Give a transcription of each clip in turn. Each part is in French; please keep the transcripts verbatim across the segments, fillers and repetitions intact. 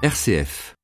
R C F.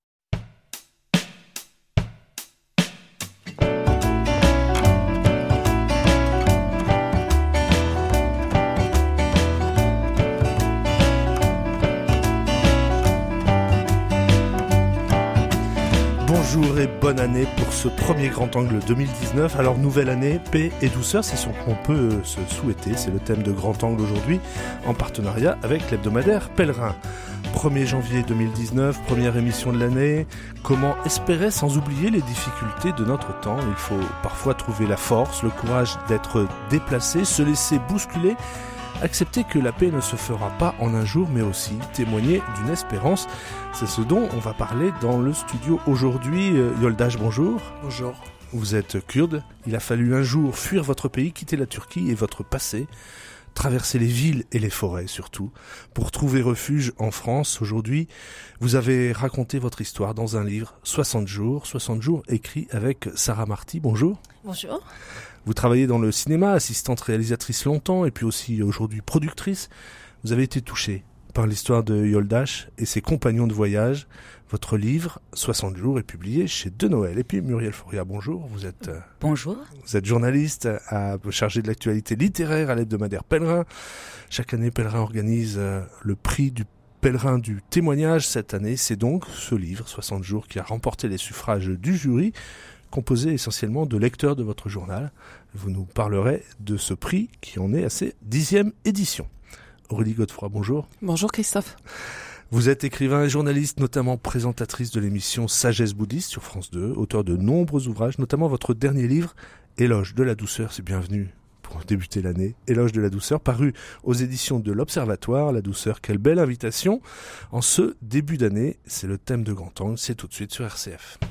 Bonjour et bonne année pour ce premier Grand Angle deux mille dix-neuf. Alors nouvelle année, paix et douceur, c'est ce qu'on peut se souhaiter. C'est le thème de Grand Angle aujourd'hui, en partenariat avec l'hebdomadaire Pèlerin. premier janvier deux mille dix-neuf, première émission de l'année. Comment espérer sans oublier les difficultés de notre temps? Il faut parfois trouver la force, le courage d'être déplacé, se laisser bousculer, accepter que la paix ne se fera pas en un jour, mais aussi témoigner d'une espérance. C'est ce dont on va parler dans le studio aujourd'hui. Yoldaş, bonjour. Bonjour. Vous êtes kurde. Il a fallu un jour fuir votre pays, quitter la Turquie et votre passé, traverser les villes et les forêts surtout, pour trouver refuge en France. Aujourd'hui, vous avez raconté votre histoire dans un livre, soixante jours, soixante jours écrit avec Sarah Marty. Bonjour. Bonjour. Vous travaillez dans le cinéma, assistante réalisatrice longtemps et puis aussi aujourd'hui productrice. Vous avez été touchée par l'histoire de Yoldaş et ses compagnons de voyage. Votre livre, soixante jours, est publié chez De Noël. Et puis Muriel Foria, bonjour. Vous êtes, euh, bonjour. Vous êtes journaliste à, chargée de l'actualité littéraire à l'hebdomadaire Pèlerin. Chaque année, Pèlerin organise euh, le prix du Pèlerin du témoignage. Cette année, c'est donc ce livre, soixante jours, qui a remporté les suffrages du jury, composé essentiellement de lecteurs de votre journal. Vous nous parlerez de ce prix qui en est à ses dixième édition. Aurélie Godefroy, bonjour. Bonjour Christophe. Vous êtes écrivain et journaliste, notamment présentatrice de l'émission Sagesse bouddhiste sur France deux, auteur de nombreux ouvrages, notamment votre dernier livre, Éloge de la douceur, c'est bienvenu pour débuter l'année, Éloge de la douceur, paru aux éditions de l'Observatoire. La douceur, quelle belle invitation. En ce début d'année, c'est le thème de Grand Angle, c'est tout de suite sur R C F.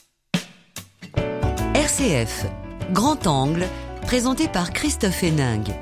R C F, Grand Angle, présenté par Christophe Héningue.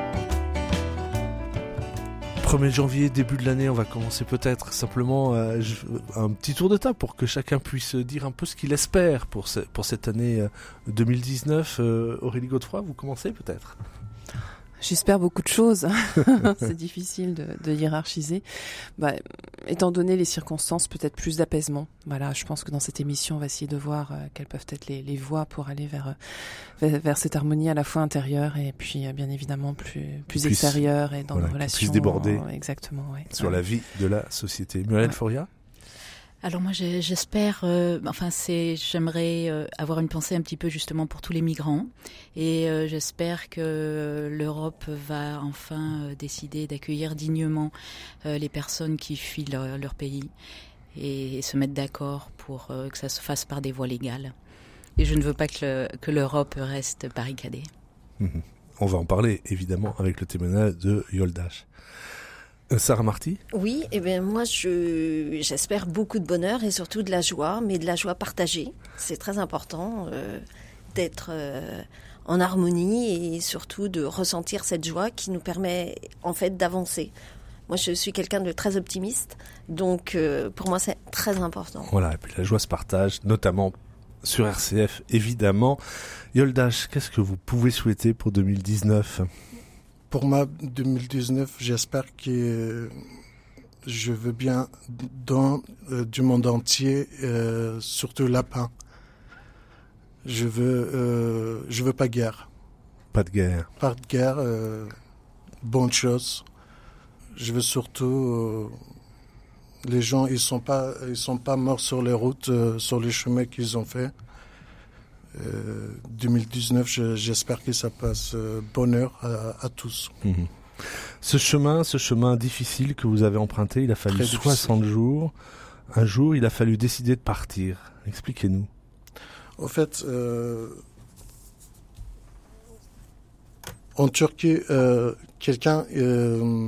premier janvier, début de l'année, on va commencer peut-être simplement euh, un petit tour de table pour que chacun puisse dire un peu ce qu'il espère pour, ce, pour cette année euh, deux mille dix-neuf. Euh, Aurélie Godefroy, vous commencez peut-être? J'espère beaucoup de choses. C'est difficile de, de hiérarchiser. Bah, étant donné les circonstances, peut-être plus d'apaisement. Voilà, je pense que dans cette émission, on va essayer de voir euh, quelles peuvent être les, les voies pour aller vers, vers vers cette harmonie à la fois intérieure et puis euh, bien évidemment plus plus puisse, extérieure et dans voilà, nos relations. Puisse déborder. En, exactement. Ouais. Sur ouais. la vie de la société. Muriel ouais. Foria. Alors moi j'espère, euh, enfin c'est, j'aimerais euh, avoir une pensée un petit peu justement pour tous les migrants et euh, j'espère que l'Europe va enfin euh, décider d'accueillir dignement euh, les personnes qui fuient leur, leur pays et, et se mettre d'accord pour euh, que ça se fasse par des voies légales. Et je ne veux pas que, le, que l'Europe reste barricadée. Mmh. On va en parler évidemment avec le témoignage de Yoldaş. Sarah Marty? Oui, eh bien moi je, j'espère beaucoup de bonheur et surtout de la joie, mais de la joie partagée. C'est très important euh, d'être euh, en harmonie et surtout de ressentir cette joie qui nous permet en fait d'avancer. Moi je suis quelqu'un de très optimiste, donc euh, pour moi c'est très important. Voilà, et puis la joie se partage, notamment sur R C F évidemment. Yoldaş, qu'est-ce que vous pouvez souhaiter pour deux mille dix-neuf? Pour moi, deux mille dix-neuf, j'espère que je veux bien dans euh, du monde entier, euh, surtout la paix. Je veux, euh, je veux pas de guerre. Pas de guerre. Pas de guerre. Euh, bonne chose. Je veux surtout euh, les gens, ils sont pas, ils sont pas morts sur les routes, euh, sur les chemins qu'ils ont fait. Euh, deux mille dix-neuf, je, j'espère que ça passe euh, bonheur à, à tous. Mmh. Ce chemin, ce chemin difficile que vous avez emprunté, il a fallu Très soixante difficile. jours. Un jour, il a fallu décider de partir. Expliquez-nous. En fait, euh, en Turquie, euh, quelqu'un, euh,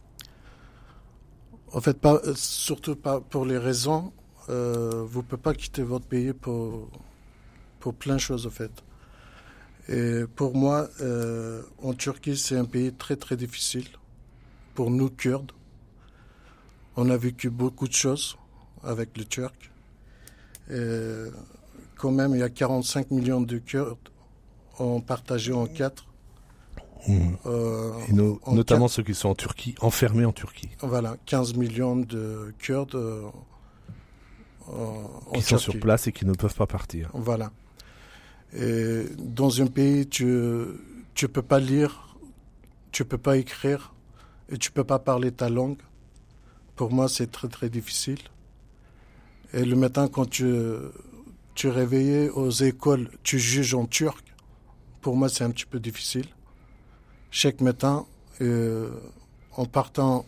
en fait, pas, surtout pas pour les raisons, euh, vous ne pouvez pas quitter votre pays pour pour plein de choses, en fait. Et pour moi, euh, en Turquie, c'est un pays très, très difficile. Pour nous, Kurdes, on a vécu beaucoup de choses avec les Turcs. Et quand même, il y a quarante-cinq millions de Kurdes, on partagé en quatre. Mmh. Euh, Et no, en notamment quatre, ceux qui sont en Turquie, enfermés en Turquie. Voilà, quinze millions de Kurdes euh, en qui sont Turquie. sur place et qui ne peuvent pas partir. Voilà. Et dans un pays, tu tu peux pas lire, tu peux pas écrire et tu peux pas parler ta langue. Pour moi, c'est très très difficile. Et le matin, quand tu tu es réveillé aux écoles, tu juges en turc. Pour moi, c'est un petit peu difficile. Chaque matin, euh, en partant,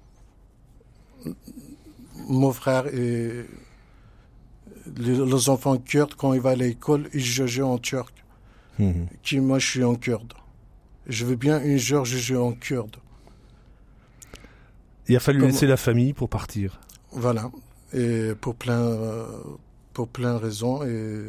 mon frère et les, les enfants kurdes, quand ils vont à l'école, ils jugent en turc. Mmh. Qui, moi, je suis en kurde. Je veux bien un jour juger en kurde. Il a fallu Comment... laisser la famille pour partir. Voilà. Et pour plein, euh, pour plein de raisons. Et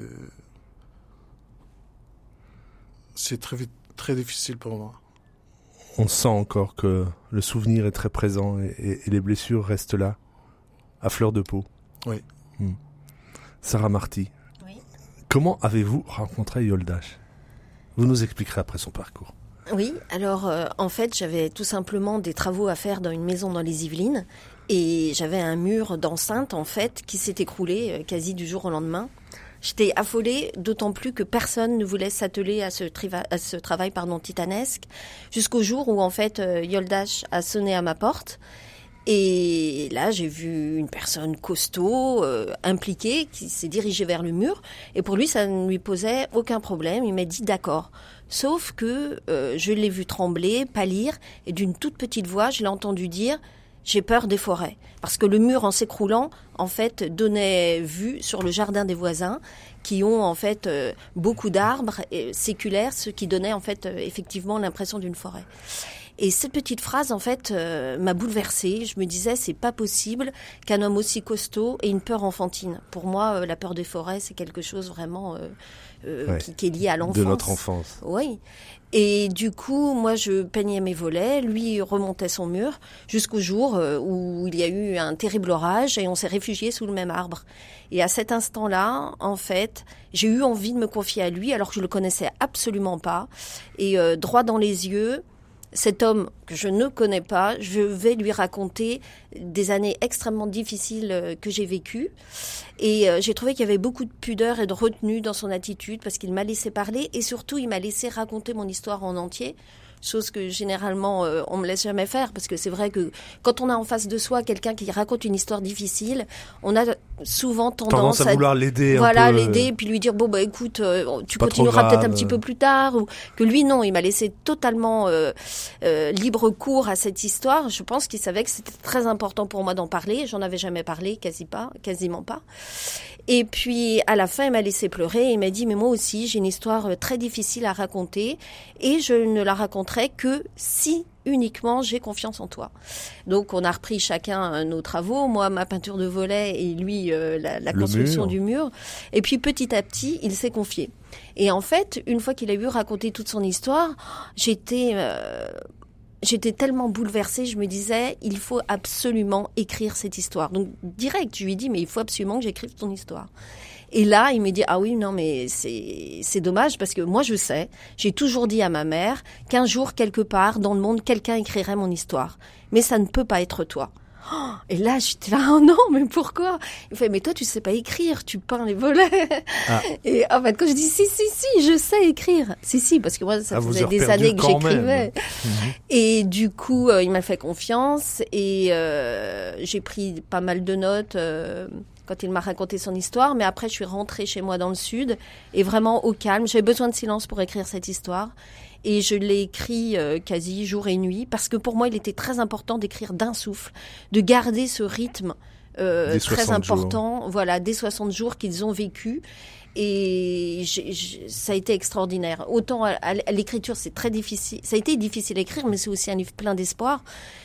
c'est très, très difficile pour moi. On sent encore que le souvenir est très présent et, et, et les blessures restent là, à fleur de peau. Oui. Mmh. Sarah Marty, oui. Comment avez-vous rencontré Yoldaş? Vous nous expliquerez après son parcours. Oui, alors euh, en fait j'avais tout simplement des travaux à faire dans une maison dans les Yvelines et j'avais un mur d'enceinte en fait qui s'est écroulé euh, quasi du jour au lendemain. J'étais affolée, d'autant plus que personne ne voulait s'atteler à ce, triva- à ce travail pardon, titanesque, jusqu'au jour où en fait euh, Yoldaş a sonné à ma porte. Et là, j'ai vu une personne costaud, euh, impliquée, qui s'est dirigée vers le mur. Et pour lui, ça ne lui posait aucun problème. Il m'a dit d'accord. Sauf que euh, je l'ai vu trembler, pâlir, et d'une toute petite voix, je l'ai entendu dire « J'ai peur des forêts ». Parce que le mur, en s'écroulant, en fait, donnait vue sur le jardin des voisins, qui ont en fait euh, beaucoup d'arbres euh, séculaires, ce qui donnait en fait euh, effectivement l'impression d'une forêt. Et cette petite phrase, en fait, euh, m'a bouleversée. Je me disais, c'est pas possible qu'un homme aussi costaud ait une peur enfantine. Pour moi, euh, la peur des forêts, c'est quelque chose vraiment euh, euh, ouais, qui, qui est lié à l'enfance. De notre enfance. Oui. Et du coup, moi, je peignais mes volets, lui remontait son mur, jusqu'au jour euh, où il y a eu un terrible orage et on s'est réfugiés sous le même arbre. Et à cet instant-là, en fait, j'ai eu envie de me confier à lui, alors que je le connaissais absolument pas. Et euh, droit dans les yeux, cet homme que je ne connais pas, je vais lui raconter des années extrêmement difficiles que j'ai vécues. Et euh, j'ai trouvé qu'il y avait beaucoup de pudeur et de retenue dans son attitude parce qu'il m'a laissé parler et surtout il m'a laissé raconter mon histoire en entier. Chose que généralement euh, on me laisse jamais faire parce que c'est vrai que quand on a en face de soi quelqu'un qui raconte une histoire difficile, on a souvent tendance, tendance à, à vouloir l'aider, voilà, un peu, l'aider et puis lui dire bon bah écoute, euh, tu pas continueras peut-être un petit peu plus tard ou que lui non, il m'a laissé totalement euh, euh, libre cours à cette histoire. Je pense qu'il savait que c'était très important pour moi d'en parler. J'en avais jamais parlé, quasi pas, quasiment pas. Et puis à la fin, il m'a laissé pleurer et il m'a dit mais moi aussi j'ai une histoire très difficile à raconter et je ne la raconterai que si uniquement j'ai confiance en toi. Donc on a repris chacun nos travaux, moi ma peinture de volets et lui euh, la, la construction mur. du mur. Et puis petit à petit, il s'est confié. Et en fait, une fois qu'il a eu raconté toute son histoire, j'étais euh, j'étais tellement bouleversée, je me disais il faut absolument écrire cette histoire. Donc direct, je lui ai dit mais il faut absolument que j'écrive ton histoire. Et là, il me dit, ah oui, non, mais c'est, c'est dommage parce que moi, je sais, j'ai toujours dit à ma mère qu'un jour, quelque part, dans le monde, quelqu'un écrirait mon histoire. Mais ça ne peut pas être toi. Oh, et là, j'étais là, oh non, mais pourquoi? Il fait, mais toi, tu sais pas écrire, tu peins les volets. Ah. Et en fait, quand je dis, si, si, si, je sais écrire. Si, si, parce que moi, ça ah, faisait des années que j'écrivais. Mmh. Et du coup, euh, il m'a fait confiance et euh, j'ai pris pas mal de notes. Euh, quand il m'a raconté son histoire, mais après je suis rentrée chez moi dans le sud et vraiment au calme. J'avais besoin de silence pour écrire cette histoire et je l'ai écrit euh, quasi jour et nuit parce que pour moi il était très important d'écrire d'un souffle, de garder ce rythme euh, très important, jours. Voilà, des soixante jours qu'ils ont vécu. Et j'ai, j'ai, ça a été extraordinaire. Autant à, à, à l'écriture, c'est très difficile. Ça a été difficile à écrire, mais c'est aussi un livre plein d'espoir.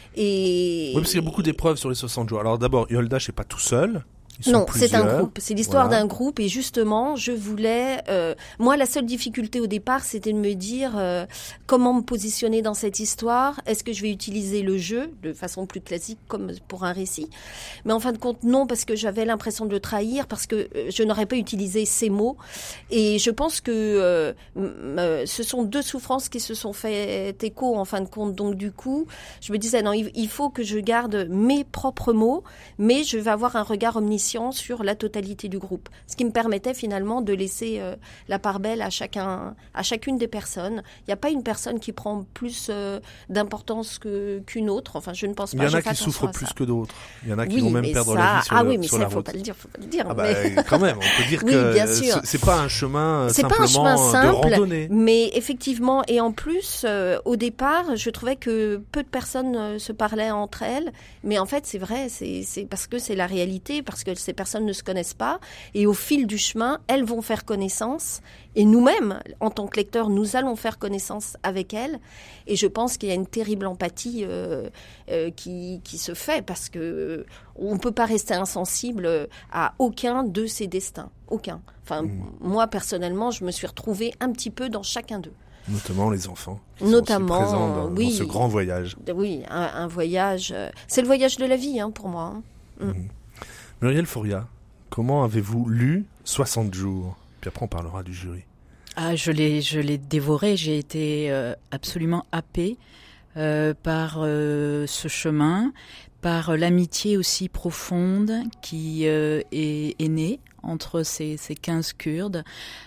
Et oui, parce qu'il y a beaucoup d'épreuves sur les soixante jours. Alors d'abord, Yoldaş n'est pas tout seul. Non, c'est un groupe. C'est l'histoire voilà. d'un groupe. Et justement, je voulais... Euh, moi, la seule difficulté au départ, c'était de me dire euh, comment me positionner dans cette histoire. Est-ce que je vais utiliser le jeu de façon plus classique comme pour un récit? Mais en fin de compte, non, parce que j'avais l'impression de le trahir, parce que euh, je n'aurais pas utilisé ces mots. Et je pense que euh, euh, ce sont deux souffrances qui se sont fait écho, en fin de compte. Donc, du coup, je me disais, non, il, il faut que je garde mes propres mots, mais je vais avoir un regard omniscient omniscient sur la totalité du groupe. Ce qui me permettait finalement de laisser euh, la part belle à chacun, à chacune des personnes. Il n'y a pas une personne qui prend plus euh, d'importance que, qu'une autre. Enfin, je ne pense pas. Il y en a qui souffrent plus que d'autres. Il y en a qui oui, vont même perdre ça... la vie sur, ah le, oui, mais sur ça, la faut route. pas le dire, faut pas le dire. Ah mais... bah, quand même, on peut dire oui, que bien sûr. c'est, c'est pas un chemin c'est simplement pas un chemin simple, de randonnée. Mais effectivement, et en plus, euh, au départ, je trouvais que peu de personnes euh, se parlaient entre elles. Mais en fait, c'est vrai, c'est, c'est parce que c'est la réalité, parce que ces personnes ne se connaissent pas. Et au fil du chemin, elles vont faire connaissance. Et nous-mêmes, en tant que lecteurs, nous allons faire connaissance avec elles. Et je pense qu'il y a une terrible empathie euh, euh, qui, qui se fait, parce que euh, on ne peut pas rester insensible à aucun de ces destins. Aucun. Enfin, mmh. moi, personnellement, je me suis retrouvée un petit peu dans chacun d'eux. Notamment les enfants, qui Notamment, sont aussi présents dans, oui, dans ce grand voyage. Oui, un, un voyage. Euh, c'est le voyage de la vie, hein, pour moi. Hein. Mm. Mmh. Muriel Fauria, comment avez-vous lu soixante jours ? Puis après, on parlera du jury. Ah, je l'ai, je l'ai dévoré. J'ai été euh, absolument happée euh, par euh, ce chemin, par l'amitié aussi profonde qui euh, est, est née entre ces, ces quinze Kurdes.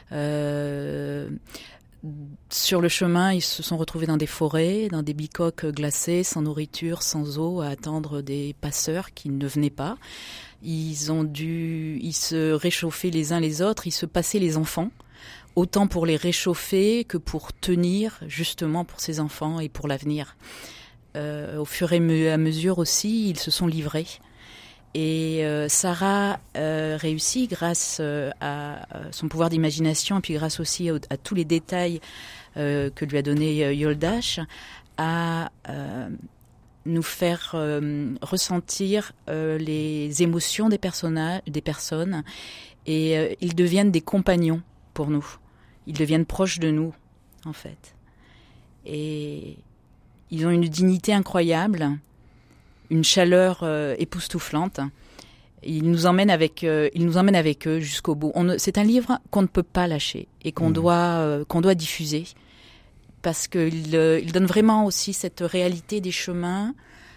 Euh, Sur le chemin, ils se sont retrouvés dans des forêts, dans des bicoques glacées, sans nourriture, sans eau, à attendre des passeurs qui ne venaient pas. Ils ont dû ils se réchauffer les uns les autres, ils se passaient les enfants, autant pour les réchauffer que pour tenir justement pour ces enfants et pour l'avenir. Euh, au fur et à mesure aussi, ils se sont livrés. Et euh, Sarah euh, réussit grâce euh, à, à son pouvoir d'imagination et puis grâce aussi à, à tous les détails euh, que lui a donné euh, Yoldash à euh, nous faire euh, ressentir euh, les émotions des personnages, des personnes, et euh, ils deviennent des compagnons pour nous. Ils deviennent proches de nous, en fait. Et ils ont une dignité incroyable, une chaleur euh, époustouflante. Ils nous emmènent avec, euh, ils nous emmènent avec eux jusqu'au bout. On ne, c'est un livre qu'on ne peut pas lâcher et qu'on mmh. doit, euh, qu'on doit diffuser, parce qu'il euh, il donne vraiment aussi cette réalité des chemins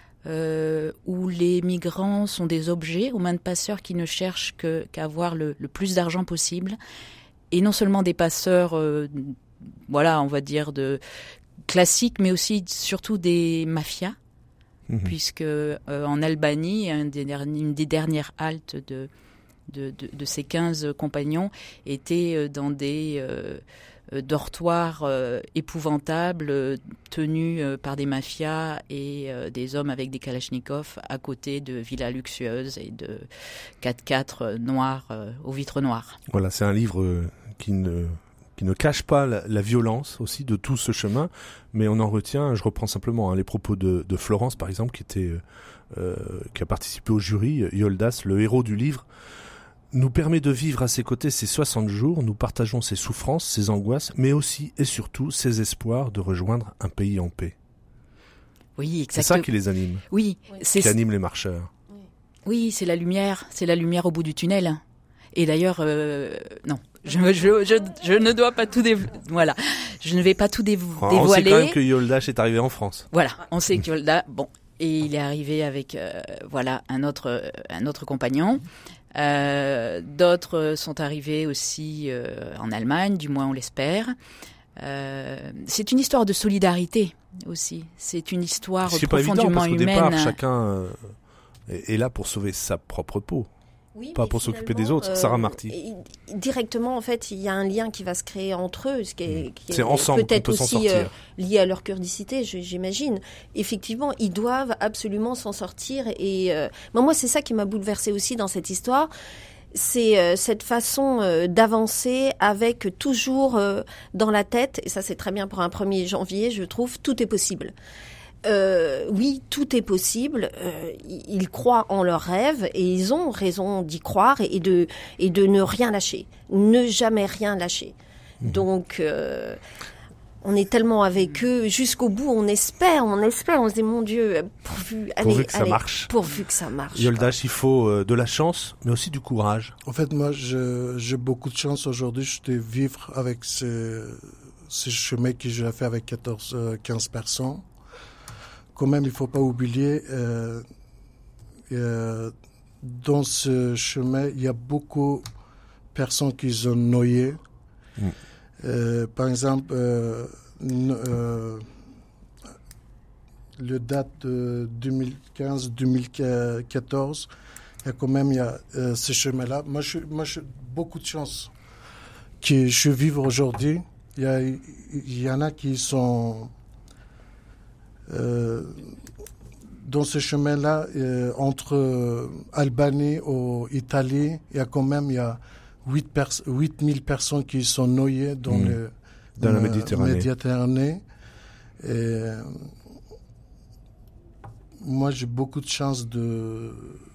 euh, où les migrants sont des objets aux mains de passeurs qui ne cherchent que, qu'à avoir le, le plus d'argent possible, et non seulement des passeurs, euh, voilà, on va dire de classiques, mais aussi surtout des mafias. Mmh. Puisque euh, en Albanie, un des derniers, une des dernières haltes de, de, de, de ces quinze compagnons était dans des euh, dortoirs euh, épouvantables euh, tenus euh, par des mafias et euh, des hommes avec des kalachnikovs à côté de villas luxueuses et de quatre-quatre noirs euh, aux vitres noires. Voilà, c'est un livre qui ne... qui ne cache pas la, la violence aussi de tout ce chemin, mais on en retient, je reprends simplement hein, les propos de, de Florence par exemple, qui était euh, qui a participé au jury. Yoldash, le héros du livre, nous permet de vivre à ses côtés ces soixante jours, nous partageons ses souffrances, ses angoisses, mais aussi et surtout ses espoirs de rejoindre un pays en paix. Oui, exactement. C'est ça qui les anime. Oui, c'est qui anime les marcheurs. Oui, c'est la lumière, c'est la lumière au bout du tunnel. Et d'ailleurs, euh, non. Je, je, je, je ne dois pas tout dévoiler. Voilà, je ne vais pas tout dévo- oh, dévoiler. On sait quand même que Yoldash est arrivé en France. Voilà, on sait que Yoldash, bon, et il est arrivé avec, euh, voilà, un autre, un autre compagnon. Euh, d'autres sont arrivés aussi euh, en Allemagne, du moins on l'espère. Euh, c'est une histoire de solidarité aussi. C'est une histoire c'est profondément pas évident, parce qu'au humaine. départ, chacun euh, est là pour sauver sa propre peau. Oui, pas pour s'occuper des autres. Euh, Sarah Marty. Directement, en fait, il y a un lien qui va se créer entre eux, ce qui est, qui c'est est ensemble peut-être qu'on peut aussi s'en sortir. Euh, lié à leur curdicité, j'imagine. Effectivement, ils doivent absolument s'en sortir. Et euh, ben moi, c'est ça qui m'a bouleversée aussi dans cette histoire. C'est euh, cette façon euh, d'avancer avec toujours euh, dans la tête, et ça c'est très bien pour un premier janvier, je trouve, tout est possible. Euh, oui, tout est possible. Euh, ils croient en leurs rêves et ils ont raison d'y croire et, et de et de ne rien lâcher, ne jamais rien lâcher. Mmh. Donc, euh, on est tellement avec eux jusqu'au bout. On espère, on espère. On se dit mon Dieu, pourvu, allez, pourvu que ça allez, marche. Pourvu que ça marche. Yoldash, il faut euh, de la chance, mais aussi du courage. En fait, moi, je, j'ai beaucoup de chance aujourd'hui de vivre avec ce, ce chemin que j'ai fait avec quatorze, quinze personnes. Quand même, il ne faut pas oublier, euh, euh, dans ce chemin, il y a beaucoup de personnes qui sont noyées. Mmh. Euh, par exemple, euh, euh, le date de deux mille quinze deux mille quatorze, il y a quand même il y a, euh, ce chemin-là. Moi, je, moi, j'ai beaucoup de chance que je vive aujourd'hui. Il y, a, il y en a qui sont euh, dans ce chemin-là, euh, entre euh, Albanie et Italie. Il y a quand même il y a huit mille personnes qui sont noyées dans, mmh. le, dans, dans la Méditerranée. Méditerranée. Et, moi, j'ai beaucoup de chance de,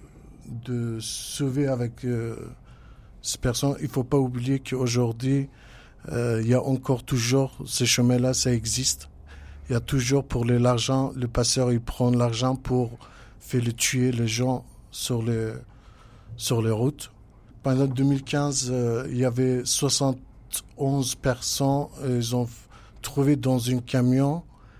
de sauver avec euh, ces personnes. Il ne faut pas oublier qu'aujourd'hui, euh, il y a encore toujours ces chemins-là, ça existe. Il y a toujours pour l'argent, le passeur, il prend l'argent pour faire le tuer les gens sur les, sur les routes. Pendant deux mille quinze, euh, il y avait soixante et onze personnes, euh, ils ont trouvé dans un camion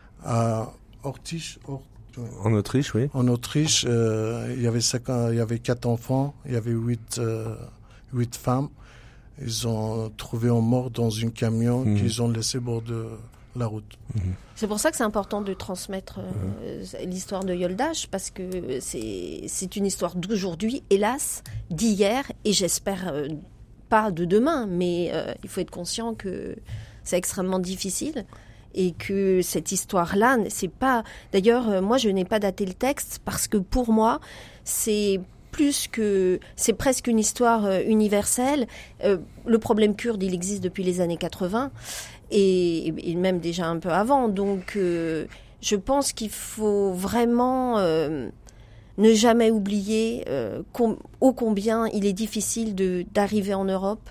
à Ortisch, Or, En Autriche, oui. En Autriche, euh, il y avait cinq, il y avait quatre enfants, il y avait huit, euh, huit femmes. Ils ont trouvé en mort dans un camion mmh. qu'ils ont laissé au bord de la route. Mmh. C'est pour ça que c'est important de transmettre euh, mmh. l'histoire de Yoldaş, parce que c'est, c'est une histoire d'aujourd'hui, hélas, d'hier, et j'espère euh, pas de demain, mais euh, il faut être conscient que c'est extrêmement difficile. Et que cette histoire-là, c'est pas... D'ailleurs, euh, moi, je n'ai pas daté le texte parce que pour moi, c'est plus que... C'est presque une histoire euh, universelle. Euh, le problème kurde, il existe depuis les années quatre-vingts et, et même déjà un peu avant. Donc, euh, je pense qu'il faut vraiment euh, ne jamais oublier euh, com- ô combien il est difficile de, d'arriver en Europe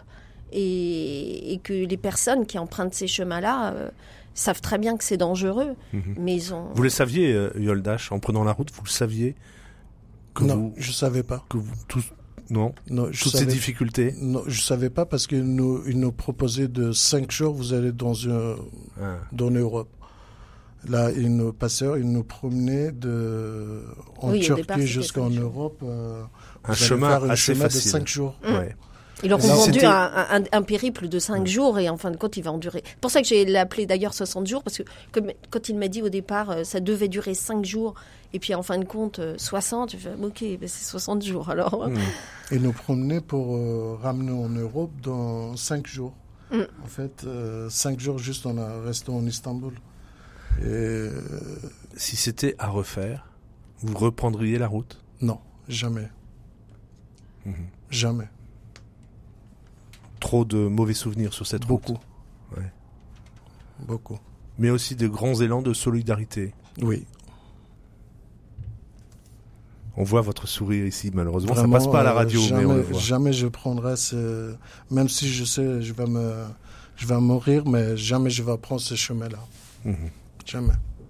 et, et que les personnes qui empruntent ces chemins-là... Euh, savent très bien que c'est dangereux, mmh. mais ils ont... Vous le saviez, euh, Yoldaş, en prenant la route, vous le saviez que Non, vous, je savais pas. Que vous, tous, non, non je Toutes savais, ces difficultés Non, je savais pas parce qu'ils nous, ils nous proposaient de cinq jours, vous allez dans une, ah. dans l'Europe. Là, ils nous passeurs, ils nous promenaient de, en oui, Turquie jusqu'en Europe. Euh, un chemin un assez chemin facile. de cinq jours. Mmh. Ouais. Ils leur ont non, vendu un, un, un périple de cinq mmh. jours et en fin de compte, il va en durer. C'est pour ça que j'ai appelé d'ailleurs soixante jours, parce que comme, quand il m'a dit au départ, ça devait durer cinq jours, et puis en fin de compte, soixante, je fais ok, ben c'est soixante jours alors. Mmh. Et nous promener pour euh, ramener en Europe dans cinq jours. Mmh. En fait, euh, cinq jours juste, on a resté en Istanbul. Et, euh, si c'était à refaire, vous reprendriez la route ? Non, jamais. Mmh. Jamais. Trop de mauvais souvenirs sur cette Beaucoup. route. Ouais. Beaucoup. Mais aussi de grands élans de solidarité. Oui. On voit votre sourire ici, malheureusement. Vraiment, ça passe pas à la radio, euh, jamais, mais on le voit. Jamais je prendrai ce... Même si je sais, je vais me, je vais mourir, mais jamais je vais prendre ce chemin-là. Mm-hmm. Jamais.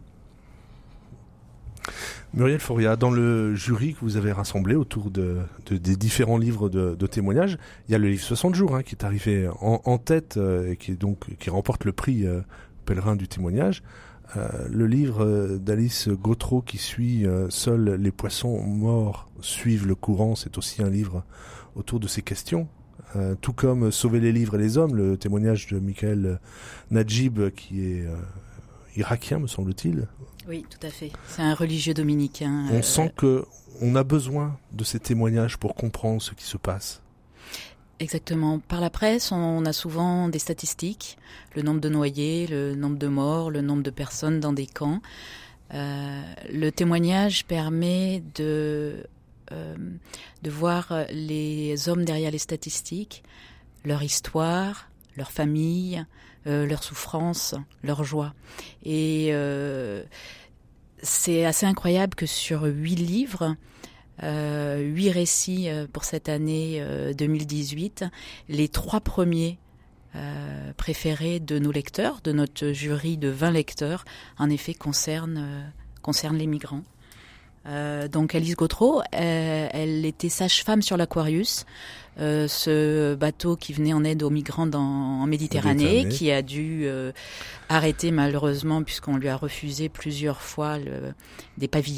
Muriel Foria, dans le jury que vous avez rassemblé autour de, de, des différents livres de, de témoignages, il y a le livre soixante jours hein, qui est arrivé en, en tête euh, et qui, est donc, qui remporte le prix euh, Pèlerin du témoignage. Euh, le livre euh, d'Alice Gautreau qui suit euh, « Seuls les poissons morts suivent le courant », c'est aussi un livre autour de ces questions. Euh, tout comme « Sauver les livres et les hommes », le témoignage de Michael Najib qui est euh, irakien, me semble-t-il. Oui, tout à fait. C'est un religieux dominicain. On euh... sent que on a besoin de ces témoignages pour comprendre ce qui se passe. Exactement. Par la presse, on a souvent des statistiques, le nombre de noyés, le nombre de morts, le nombre de personnes dans des camps. Euh, le témoignage permet de, euh, de voir les hommes derrière les statistiques, leur histoire, leur famille, euh, leur souffrance, leur joie. Et euh, c'est assez incroyable que sur huit livres, euh, huit récits pour cette année euh, deux mille dix-huit, les trois premiers euh, préférés de nos lecteurs, de notre jury de vingt lecteurs, en effet concernent, euh, concernent les migrants. Euh, donc Alice Gautreau, euh, elle était sage-femme sur l'Aquarius, euh, ce bateau qui venait en aide aux migrants dans, en Méditerranée, Méditerranée, qui a dû euh, arrêter malheureusement puisqu'on lui a refusé plusieurs fois le, des pavillons.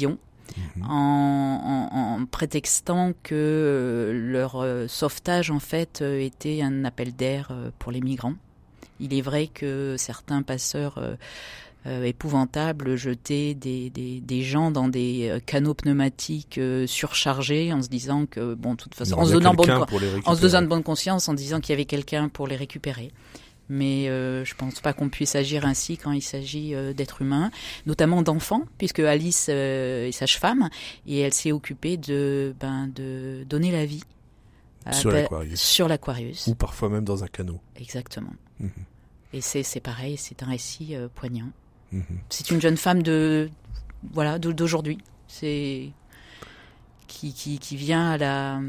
Mmh. En, en, en prétextant que euh, leur euh, sauvetage en fait euh, était un appel d'air euh, pour les migrants. Il est vrai que certains passeurs euh, euh, épouvantables jetaient des, des, des gens dans des euh, canaux pneumatiques euh, surchargés en se disant que bon, de toute façon, en se donnant bonne, en se donnant de bonne conscience, en disant qu'il y avait quelqu'un pour les récupérer. Mais euh, je pense pas qu'on puisse agir ainsi quand il s'agit euh, d'êtres humains, notamment d'enfants, puisque Alice euh, est sage-femme et elle s'est occupée de, ben, de donner la vie à, sur, ben, l'Aquarius. sur l'Aquarius. Ou parfois même dans un canot. Exactement. Mmh. Et c'est, c'est pareil, c'est un récit euh, poignant. Mmh. C'est une jeune femme de, voilà, d'aujourd'hui, c'est qui, qui, qui vient à la...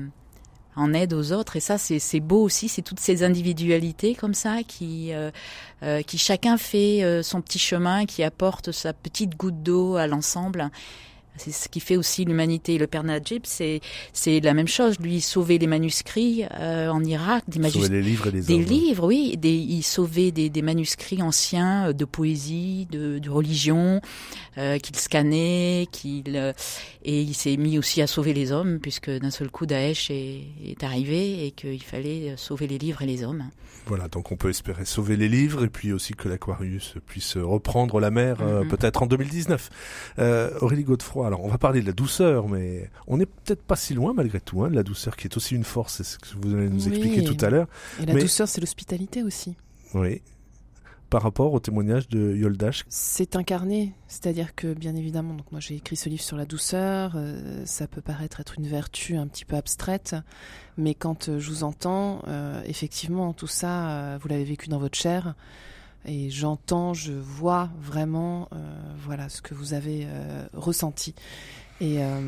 en aide aux autres, et ça c'est, c'est beau aussi, c'est toutes ces individualités comme ça qui, euh, euh, qui chacun fait euh, son petit chemin, qui apporte sa petite goutte d'eau à l'ensemble. C'est ce qui fait aussi l'humanité. Le père Najib, c'est, c'est la même chose. Lui, il sauvait les manuscrits euh, en Irak, des manuscrits, sauvait les livres et les des hommes. livres, oui, des, il sauvait des, des manuscrits anciens de poésie, de, de religion, euh, qu'il scannait, qu'il euh, et il s'est mis aussi à sauver les hommes, puisque d'un seul coup Daesh est, est arrivé et qu'il fallait sauver les livres et les hommes. Voilà, donc on peut espérer sauver les livres et puis aussi que l'Aquarius puisse reprendre la mer, euh, mm-hmm. peut-être en deux mille dix-neuf. Euh, Aurélie Godefroy, alors on va parler de la douceur, mais on n'est peut-être pas si loin malgré tout, hein, de la douceur qui est aussi une force, c'est ce que vous allez nous oui, expliquer tout à l'heure. Et la mais... douceur, c'est l'hospitalité aussi. Oui. Par rapport au témoignage de Yoldash. C'est incarné, c'est-à-dire que bien évidemment, donc moi j'ai écrit ce livre sur la douceur, euh, ça peut paraître être une vertu un petit peu abstraite, mais quand euh, je vous entends, euh, effectivement tout ça, euh, vous l'avez vécu dans votre chair, et j'entends, je vois vraiment, euh, voilà ce que vous avez euh, ressenti. Et euh,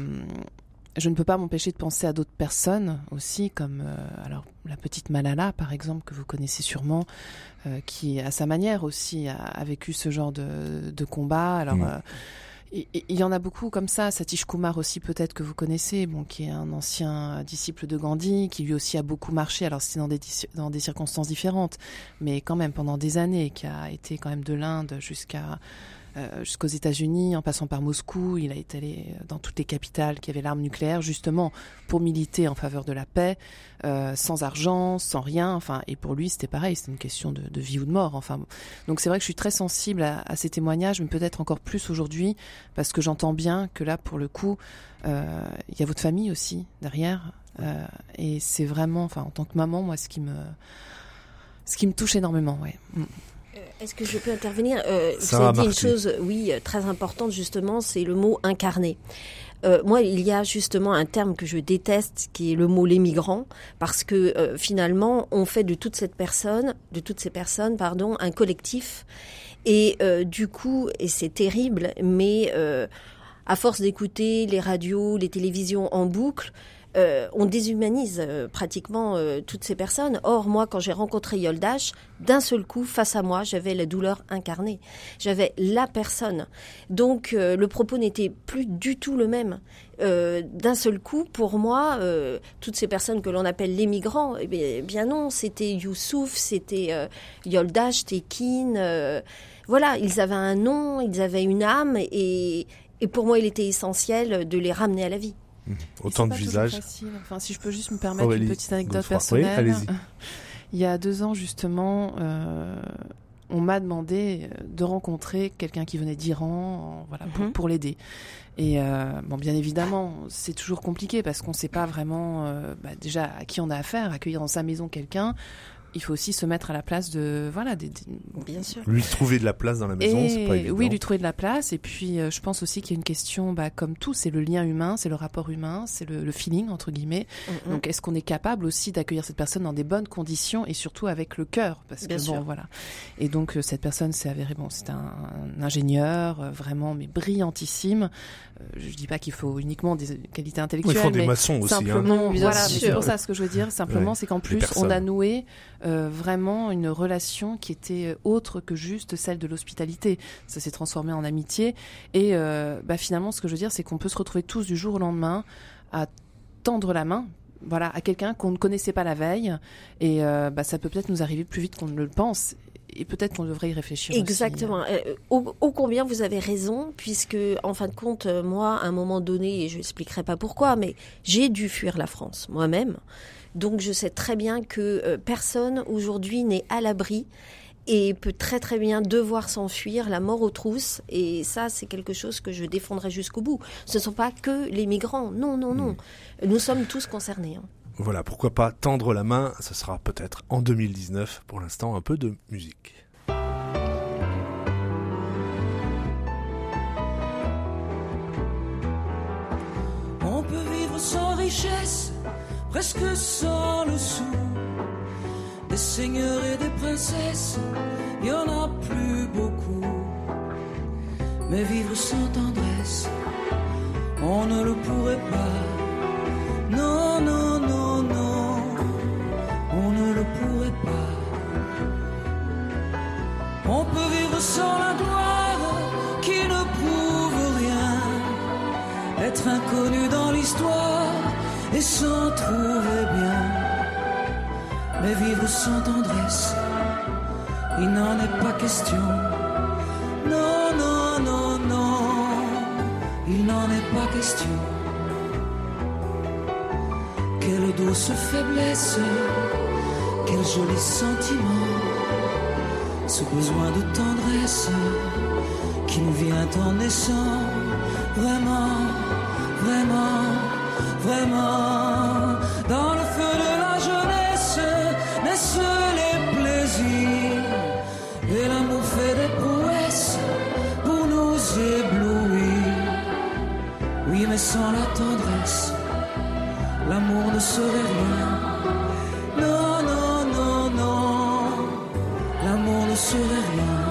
je ne peux pas m'empêcher de penser à d'autres personnes aussi, comme euh, alors la petite Malala par exemple que vous connaissez sûrement, euh, qui à sa manière aussi a, a vécu ce genre de, de combat. Alors mmh. euh, il, il y en a beaucoup comme ça. Satish Kumar aussi peut-être que vous connaissez, bon qui est un ancien disciple de Gandhi, qui lui aussi a beaucoup marché. Alors c'était dans des dans des circonstances différentes, mais quand même pendant des années, qui a été quand même de l'Inde jusqu'à Euh, jusqu'aux États-Unis, en passant par Moscou. Il a été allé dans toutes les capitales qui avaient l'arme nucléaire, justement pour militer en faveur de la paix, euh, sans argent, sans rien. Enfin, et pour lui, c'était pareil, c'était une question de, de vie ou de mort. Enfin, donc c'est vrai que je suis très sensible à, à ces témoignages, mais peut-être encore plus aujourd'hui, parce que j'entends bien que là, pour le coup, euh, il y a votre famille aussi derrière, euh, et c'est vraiment, enfin, en tant que maman, moi, ce qui me, ce qui me touche énormément, ouais. Mm. Est-ce que je peux intervenir euh, Vous avez dit une chose, oui, très importante justement, c'est le mot incarné. Euh, moi, il y a justement un terme que je déteste, qui est le mot les migrants, parce que euh, finalement, on fait de toute cette personne, de toutes ces personnes, pardon, un collectif, et euh, du coup, et c'est terrible, mais euh, à force d'écouter les radios, les télévisions en boucle. Euh, on déshumanise euh, pratiquement euh, toutes ces personnes. Or, moi, quand j'ai rencontré Yoldash, d'un seul coup, face à moi, j'avais la douleur incarnée. J'avais la personne. Donc, euh, le propos n'était plus du tout le même. Euh, d'un seul coup, pour moi, euh, toutes ces personnes que l'on appelle les migrants, eh bien, eh bien non, c'était Youssouf, c'était euh, Yoldash, Tekin. Euh, voilà, ils avaient un nom, ils avaient une âme, et, et pour moi, il était essentiel de les ramener à la vie. Mmh. Autant de visages. Enfin, si je peux juste me permettre Aurélie, une petite anecdote Godefroy. personnelle. Oui, allez-y. Il y a deux ans, justement, euh, on m'a demandé de rencontrer quelqu'un qui venait d'Iran, voilà, pour, mmh. pour l'aider. Et euh, bon, bien évidemment, c'est toujours compliqué parce qu'on ne sait pas vraiment euh, bah, déjà à qui on a affaire, accueillir dans sa maison quelqu'un. Il faut aussi se mettre à la place de voilà des, des... bien sûr lui trouver de la place dans la maison, et, c'est pas évident. Oui, lui trouver de la place, et puis euh, je pense aussi qu'il y a une question, bah, comme tout, c'est le lien humain, c'est le rapport humain, c'est le, le feeling entre guillemets. Mm-hmm. Donc est-ce qu'on est capable aussi d'accueillir cette personne dans des bonnes conditions et surtout avec le cœur, parce bien que sûr. bon voilà. Et donc euh, cette personne s'est avérée, bon, c'est un, un ingénieur euh, vraiment mais brillantissime. Euh, je dis pas qu'il faut uniquement des qualités intellectuelles, oui, il faut mais des maçons aussi, simplement, hein. voilà, mais c'est pour ça ce que je veux dire. Simplement, ouais. c'est qu'en plus on a noué euh, vraiment une relation qui était autre que juste celle de l'hospitalité. Ça s'est transformé en amitié. Et euh, bah, finalement, ce que je veux dire, c'est qu'on peut se retrouver tous du jour au lendemain à tendre la main, voilà, à quelqu'un qu'on ne connaissait pas la veille. Et euh, bah, ça peut peut-être nous arriver plus vite qu'on ne le pense. et peut-être qu'on devrait y réfléchir Exactement. aussi. Exactement. Ô, ô combien vous avez raison, puisque en fin de compte, moi, à un moment donné, et je n'expliquerai pas pourquoi, mais j'ai dû fuir la France moi-même. Donc je sais très bien que euh, personne aujourd'hui n'est à l'abri et peut très très bien devoir s'enfuir, la mort aux trousses. Et ça, c'est quelque chose que je défendrai jusqu'au bout. Ce ne sont pas que les migrants. Non, non, non. Mmh. Nous sommes tous concernés. Hein. Voilà, pourquoi pas tendre la main, ce sera peut-être en deux mille dix-neuf. Pour l'instant, un peu de musique. On peut vivre sans richesse, presque sans le sou. Des seigneurs et des princesses, il y en a plus beaucoup. Mais vivre sans tendresse, on ne le pourrait pas. Non, non, non, non, on ne le pourrait pas. On peut vivre sans la gloire qui ne prouve rien, être inconnu dans l'histoire et s'en trouver bien. Mais vivre sans tendresse, il n'en est pas question. Non, non, non, non, il n'en est pas question. Quelle douce faiblesse, quel joli sentiment, ce besoin de tendresse qui nous vient en naissant. Vraiment, vraiment, vraiment, dans le feu de la jeunesse naissent les plaisirs et l'amour fait des prouesses pour nous éblouir. Oui, mais sans la tendresse, l'amour ne serait rien. Non, non, non, non, l'amour ne serait rien.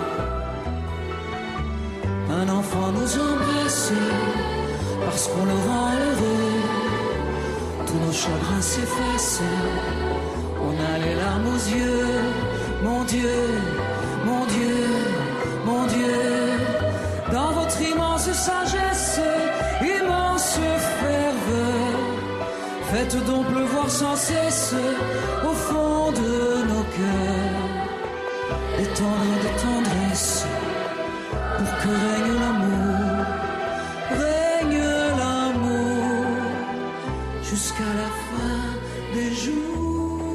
Un enfant nous embrasse parce qu'on le rend heureux. Tous nos chagrins s'effacent, on a les larmes aux yeux. Mon Dieu, mon Dieu, mon Dieu, dans votre immense sagesse, immense ferveur, faites donc pleuvoir sans cesse au fond de nos cœurs des tendres de tendresse pour que règne l'amour, règne l'amour jusqu'à la fin des jours.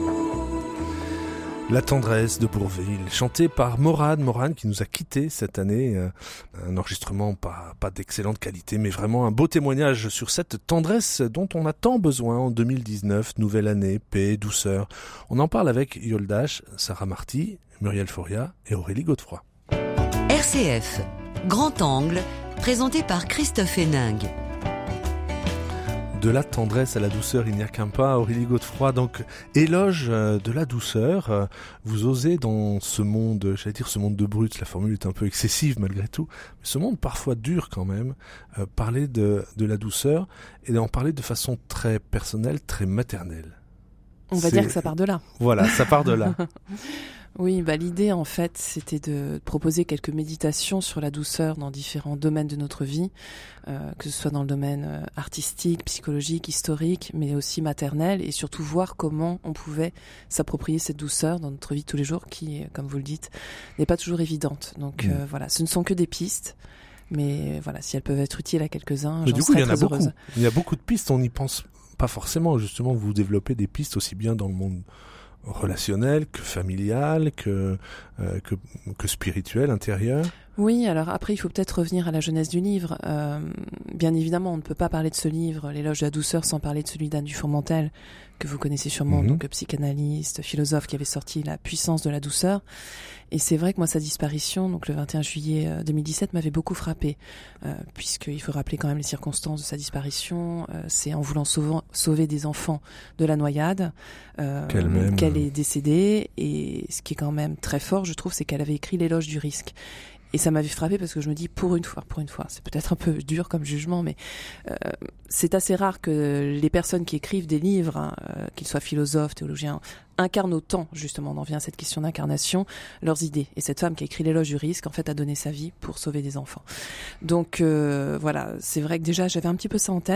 La tendresse de Bourvil, chantée par Morane, Morane qui nous a quittés cette année. Euh, un enregistrement pas, pas d'excellente qualité, mais vraiment un beau témoignage sur cette tendresse dont on a tant besoin en deux mille dix-neuf, nouvelle année, paix, douceur. On en parle avec Yoldash, Sarah Marty, Muriel Foria et Aurélie Godefroy. R C F, Grand Angle, présenté par Christophe Héningue. De la tendresse à la douceur, il n'y a qu'un pas. Aurélie Godefroy, donc éloge de la douceur. Vous osez dans ce monde, j'allais dire ce monde de brutes, la formule est un peu excessive malgré tout, mais ce monde parfois dur quand même, euh, parler de, de la douceur et d'en parler de façon très personnelle, très maternelle. On va C'est... dire que ça part de là. Voilà, ça part de là. Oui, bah l'idée en fait, c'était de proposer quelques méditations sur la douceur dans différents domaines de notre vie, euh, que ce soit dans le domaine euh, artistique, psychologique, historique, mais aussi maternel, et surtout voir comment on pouvait s'approprier cette douceur dans notre vie de tous les jours, qui, comme vous le dites, n'est pas toujours évidente. Donc mmh. euh, voilà, ce ne sont que des pistes. Mais voilà, si elles peuvent être utiles à quelques-uns, mais j'en du coup, serais il y en a très beaucoup. heureuse. Il y a beaucoup de pistes, on n'y pense pas forcément. Justement, vous développez des pistes aussi bien dans le monde relationnel que familial, que, euh, que, que spirituel, intérieur. Oui, alors après, il faut peut-être revenir à la jeunesse du livre. Euh, bien évidemment, on ne peut pas parler de ce livre, L'éloge de la douceur, sans parler de celui d'Anne Dufourmentel, que vous connaissez sûrement, mmh. donc psychanalyste, philosophe, qui avait sorti La puissance de la douceur. Et c'est vrai que moi, sa disparition, donc le vingt et un juillet deux mille dix-sept, m'avait beaucoup frappée, euh, puisqu'il faut rappeler quand même les circonstances de sa disparition. Euh, c'est en voulant sauver, sauver des enfants de la noyade euh, qu'elle est décédée. Et ce qui est quand même très fort, je trouve, c'est qu'elle avait écrit L'éloge du risque. Et ça m'avait frappé parce que je me dis, pour une fois, pour une fois, c'est peut-être un peu dur comme jugement, mais euh, c'est assez rare que les personnes qui écrivent des livres, hein, euh, qu'ils soient philosophes, théologiens, incarnent autant, justement, on en vient à cette question d'incarnation, leurs idées. Et cette femme qui a écrit L'éloge du risque, en fait, a donné sa vie pour sauver des enfants. Donc euh, voilà, c'est vrai que déjà, j'avais un petit peu ça en tête.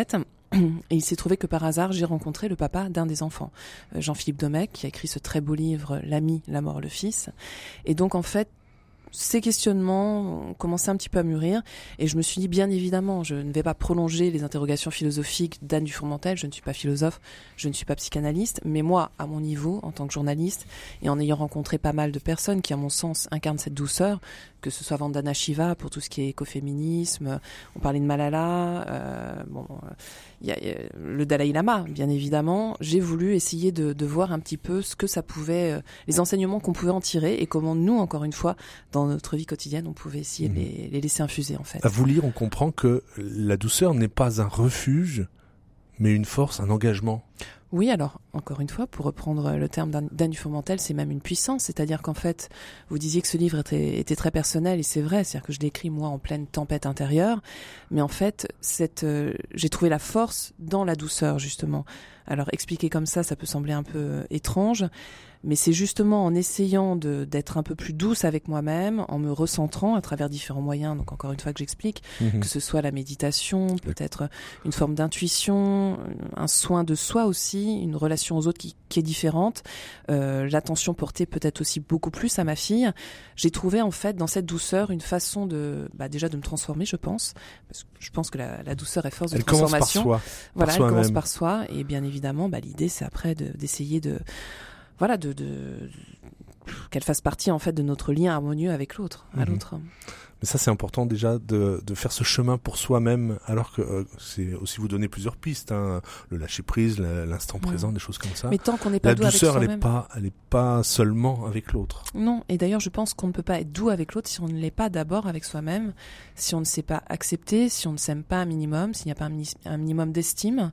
Et il s'est trouvé que par hasard, j'ai rencontré le papa d'un des enfants, euh, Jean-Philippe Domecq, qui a écrit ce très beau livre, L'ami, la mort, le fils. Et donc, en fait, ces questionnements ont commencé un petit peu à mûrir et je me suis dit, bien évidemment, je ne vais pas prolonger les interrogations philosophiques d'Anne Dufourmentel, je ne suis pas philosophe, je ne suis pas psychanalyste, mais moi, à mon niveau, en tant que journaliste, et en ayant rencontré pas mal de personnes qui, à mon sens, incarnent cette douceur, que ce soit Vandana Shiva pour tout ce qui est écoféminisme, on parlait de Malala, euh, bon, il y a, y a le Dalai Lama, bien évidemment. J'ai voulu essayer de, de voir un petit peu ce que ça pouvait, euh, les enseignements qu'on pouvait en tirer et comment nous, encore une fois, dans notre vie quotidienne, on pouvait essayer mmh. de les, les laisser infuser, en fait. À vous lire, on comprend que la douceur n'est pas un refuge, mais une force, un engagement. Oui, alors, encore une fois, pour reprendre le terme d'Anne Dufourmentel, c'est même une puissance. C'est-à-dire qu'en fait, vous disiez que ce livre était, était très personnel, et c'est vrai. C'est-à-dire que je l'ai écrit, moi, en pleine tempête intérieure. Mais en fait, cette, euh, j'ai trouvé la force dans la douceur, justement. Alors, expliquer comme ça, ça peut sembler un peu étrange. Mais c'est justement en essayant de, d'être un peu plus douce avec moi-même, en me recentrant à travers différents moyens, donc encore une fois que j'explique, mmh. que ce soit la méditation, peut-être une forme d'intuition, un soin de soi aussi, une relation aux autres qui, qui est différente, euh, l'attention portée peut-être aussi beaucoup plus à ma fille. J'ai trouvé en fait dans cette douceur une façon de, bah déjà de me transformer, je pense, parce que je pense que la, la douceur est force de elle transformation. Commence par soi, voilà, par elle commence même. par soi, et bien évidemment, bah l'idée c'est après de, d'essayer de Voilà, de, de, de qu'elle fasse partie en fait de notre lien harmonieux avec l'autre, à mmh. l'autre. Mais ça, c'est important déjà de, de faire ce chemin pour soi-même, alors que euh, c'est aussi vous donner plusieurs pistes, hein, le lâcher prise, l'instant présent, mmh. des choses comme ça. Mais tant qu'on n'est pas la doux douceur, avec elle soi-même. est pas, elle est pas seulement avec l'autre. Non, et d'ailleurs, je pense qu'on ne peut pas être doux avec l'autre si on ne l'est pas d'abord avec soi-même, si on ne sait pas accepter, si on ne s'aime pas un minimum, s'il n'y a pas un, mini- un minimum d'estime.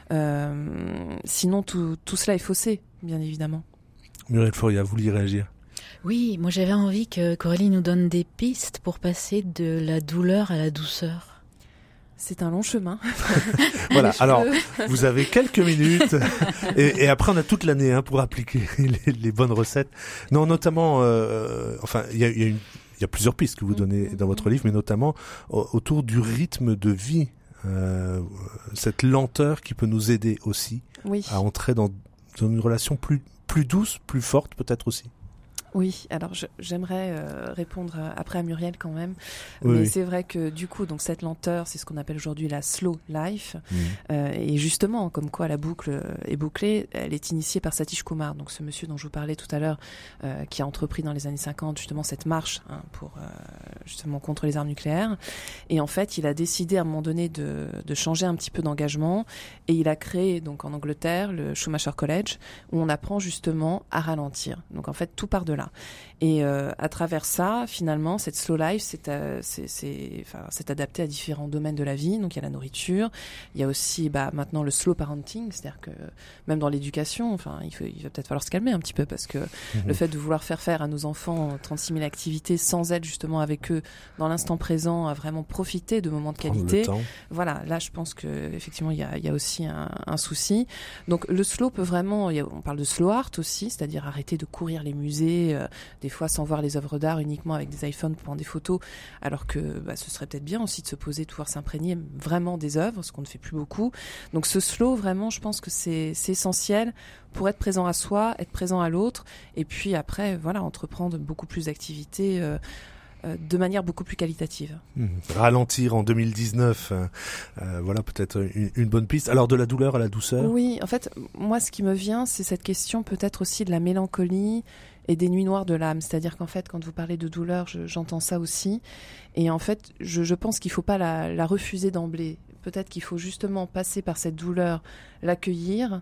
Euh, sinon, tout, tout cela est faussé, bien évidemment. Muriel Foria, vous vouliez réagir? Oui, moi j'avais envie que Coralie nous donne des pistes pour passer de la douleur à la douceur. C'est un long chemin. Voilà, alors vous avez quelques minutes et, et après on a toute l'année hein, pour appliquer les, les bonnes recettes. Non, notamment, euh, enfin, il y a, y a une, il y a plusieurs pistes que vous donnez dans votre livre, mais notamment au, autour du rythme de vie, euh, cette lenteur qui peut nous aider aussi oui. à entrer dans, dans une relation plus plus douce, plus forte peut-être aussi. Oui, alors je, j'aimerais euh, répondre après à Muriel quand même, oui, mais oui. c'est vrai que du coup, donc cette lenteur, c'est ce qu'on appelle aujourd'hui la slow life, mmh. euh, et justement, comme quoi la boucle est bouclée, elle est initiée par Satish Kumar, donc ce monsieur dont je vous parlais tout à l'heure, euh, qui a entrepris dans les années cinquante justement cette marche hein, pour euh, justement contre les armes nucléaires, et en fait, il a décidé à un moment donné de, de changer un petit peu d'engagement, et il a créé donc en Angleterre le Schumacher College, où on apprend justement à ralentir. Donc en fait, tout part de là. Et euh, à travers ça, finalement, cette slow life, c'est, euh, c'est, c'est, enfin, c'est adapté à différents domaines de la vie. Donc il y a la nourriture, il y a aussi bah, maintenant le slow parenting, c'est-à-dire que même dans l'éducation, enfin, il, faut, il va peut-être falloir se calmer un petit peu parce que mmh. le fait de vouloir faire faire à nos enfants trente-six mille activités sans être justement avec eux dans l'instant présent, à vraiment profiter de moments de qualité. Voilà, là je pense que effectivement il y a, il y a aussi un, un souci. Donc le slow peut vraiment, il y a, on parle de slow art aussi, c'est-à-dire arrêter de courir les musées. Euh, des fois sans voir les œuvres d'art, uniquement avec des iPhones pour prendre des photos, alors que bah, ce serait peut-être bien aussi de se poser, de pouvoir s'imprégner vraiment des œuvres, ce qu'on ne fait plus beaucoup. Donc ce slow, vraiment, je pense que c'est, c'est essentiel pour être présent à soi, être présent à l'autre, et puis après, voilà, entreprendre beaucoup plus d'activités euh, euh, de manière beaucoup plus qualitative. Mmh. Ralentir en deux mille dix-neuf, euh, euh, voilà peut-être une, une bonne piste. Alors de la douleur à la douceur. Oui, en fait, moi ce qui me vient, c'est cette question peut-être aussi de la mélancolie et des nuits noires de l'âme. C'est-à-dire qu'en fait, quand vous parlez de douleur, je, j'entends ça aussi. Et en fait, je, je pense qu'il ne faut pas la, la refuser d'emblée. Peut-être qu'il faut justement passer par cette douleur, l'accueillir.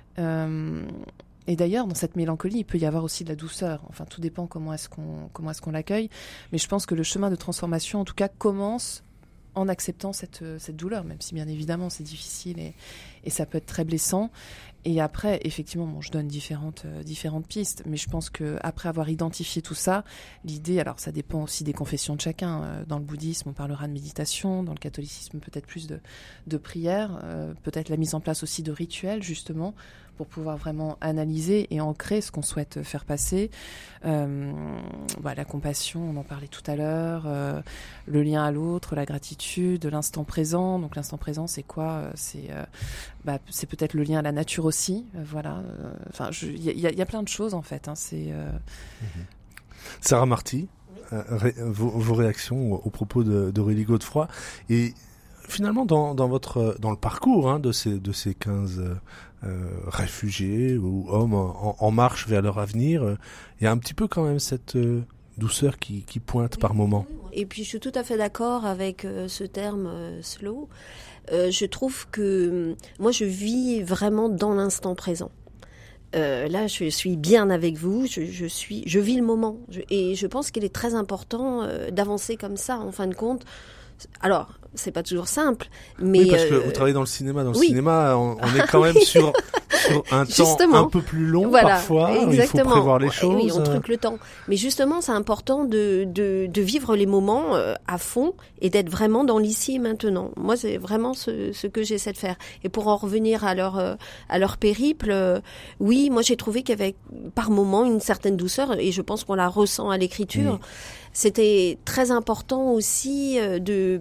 Euh, et d'ailleurs, dans cette mélancolie, il peut y avoir aussi de la douceur. Enfin, tout dépend comment est-ce qu'on, comment est-ce qu'on l'accueille. Mais je pense que le chemin de transformation, en tout cas, commence en acceptant cette, cette douleur, même si bien évidemment c'est difficile et, et ça peut être très blessant. Et après, effectivement, bon, je donne différentes, euh, différentes pistes, mais je pense qu'après avoir identifié tout ça, l'idée, alors ça dépend aussi des confessions de chacun. Euh, dans le bouddhisme, on parlera de méditation, dans le catholicisme, peut-être plus de, de prière, euh, peut-être la mise en place aussi de rituels, justement, pour pouvoir vraiment analyser et ancrer ce qu'on souhaite faire passer. Euh, bah, la compassion, on en parlait tout à l'heure, euh, le lien à l'autre, la gratitude, l'instant présent. Donc l'instant présent, c'est quoi ? C'est, euh, bah, c'est peut-être le lien à la nature aussi. Euh, voilà. Enfin, il y, y, y a plein de choses en fait. Hein, c'est. Euh... Mm-hmm. Sarah Marty, euh, ré, vos, vos réactions aux propos de, d'Aurélie Godefroy et finalement dans, dans votre dans le parcours hein, de ces de ces quinze euh, réfugiés ou hommes en, en marche vers leur avenir, il euh, y a un petit peu quand même cette euh, douceur qui, qui pointe par moments. Et puis je suis tout à fait d'accord avec euh, ce terme euh, slow. Euh, je trouve que euh, moi je vis vraiment dans l'instant présent. Euh, là, je suis bien avec vous. Je, je suis, je vis le moment, je, et je pense qu'il est très important euh, d'avancer comme ça. En fin de compte, alors c'est pas toujours simple, mais oui, parce que euh, vous travaillez dans le cinéma. Dans le oui. cinéma, on, on est quand même sur, sur un temps un peu plus long voilà, parfois. Exactement. Il faut prévoir les choses. Oui, on truque le temps. Mais justement, c'est important de, de, de vivre les moments euh, à fond et d'être vraiment dans l'ici et maintenant. Moi, c'est vraiment ce, ce que j'essaie de faire. Et pour en revenir à leur, euh, à leur périple, euh, oui, moi j'ai trouvé qu'il y avait par moments une certaine douceur et je pense qu'on la ressent à l'écriture. Mmh. C'était très important aussi euh, de...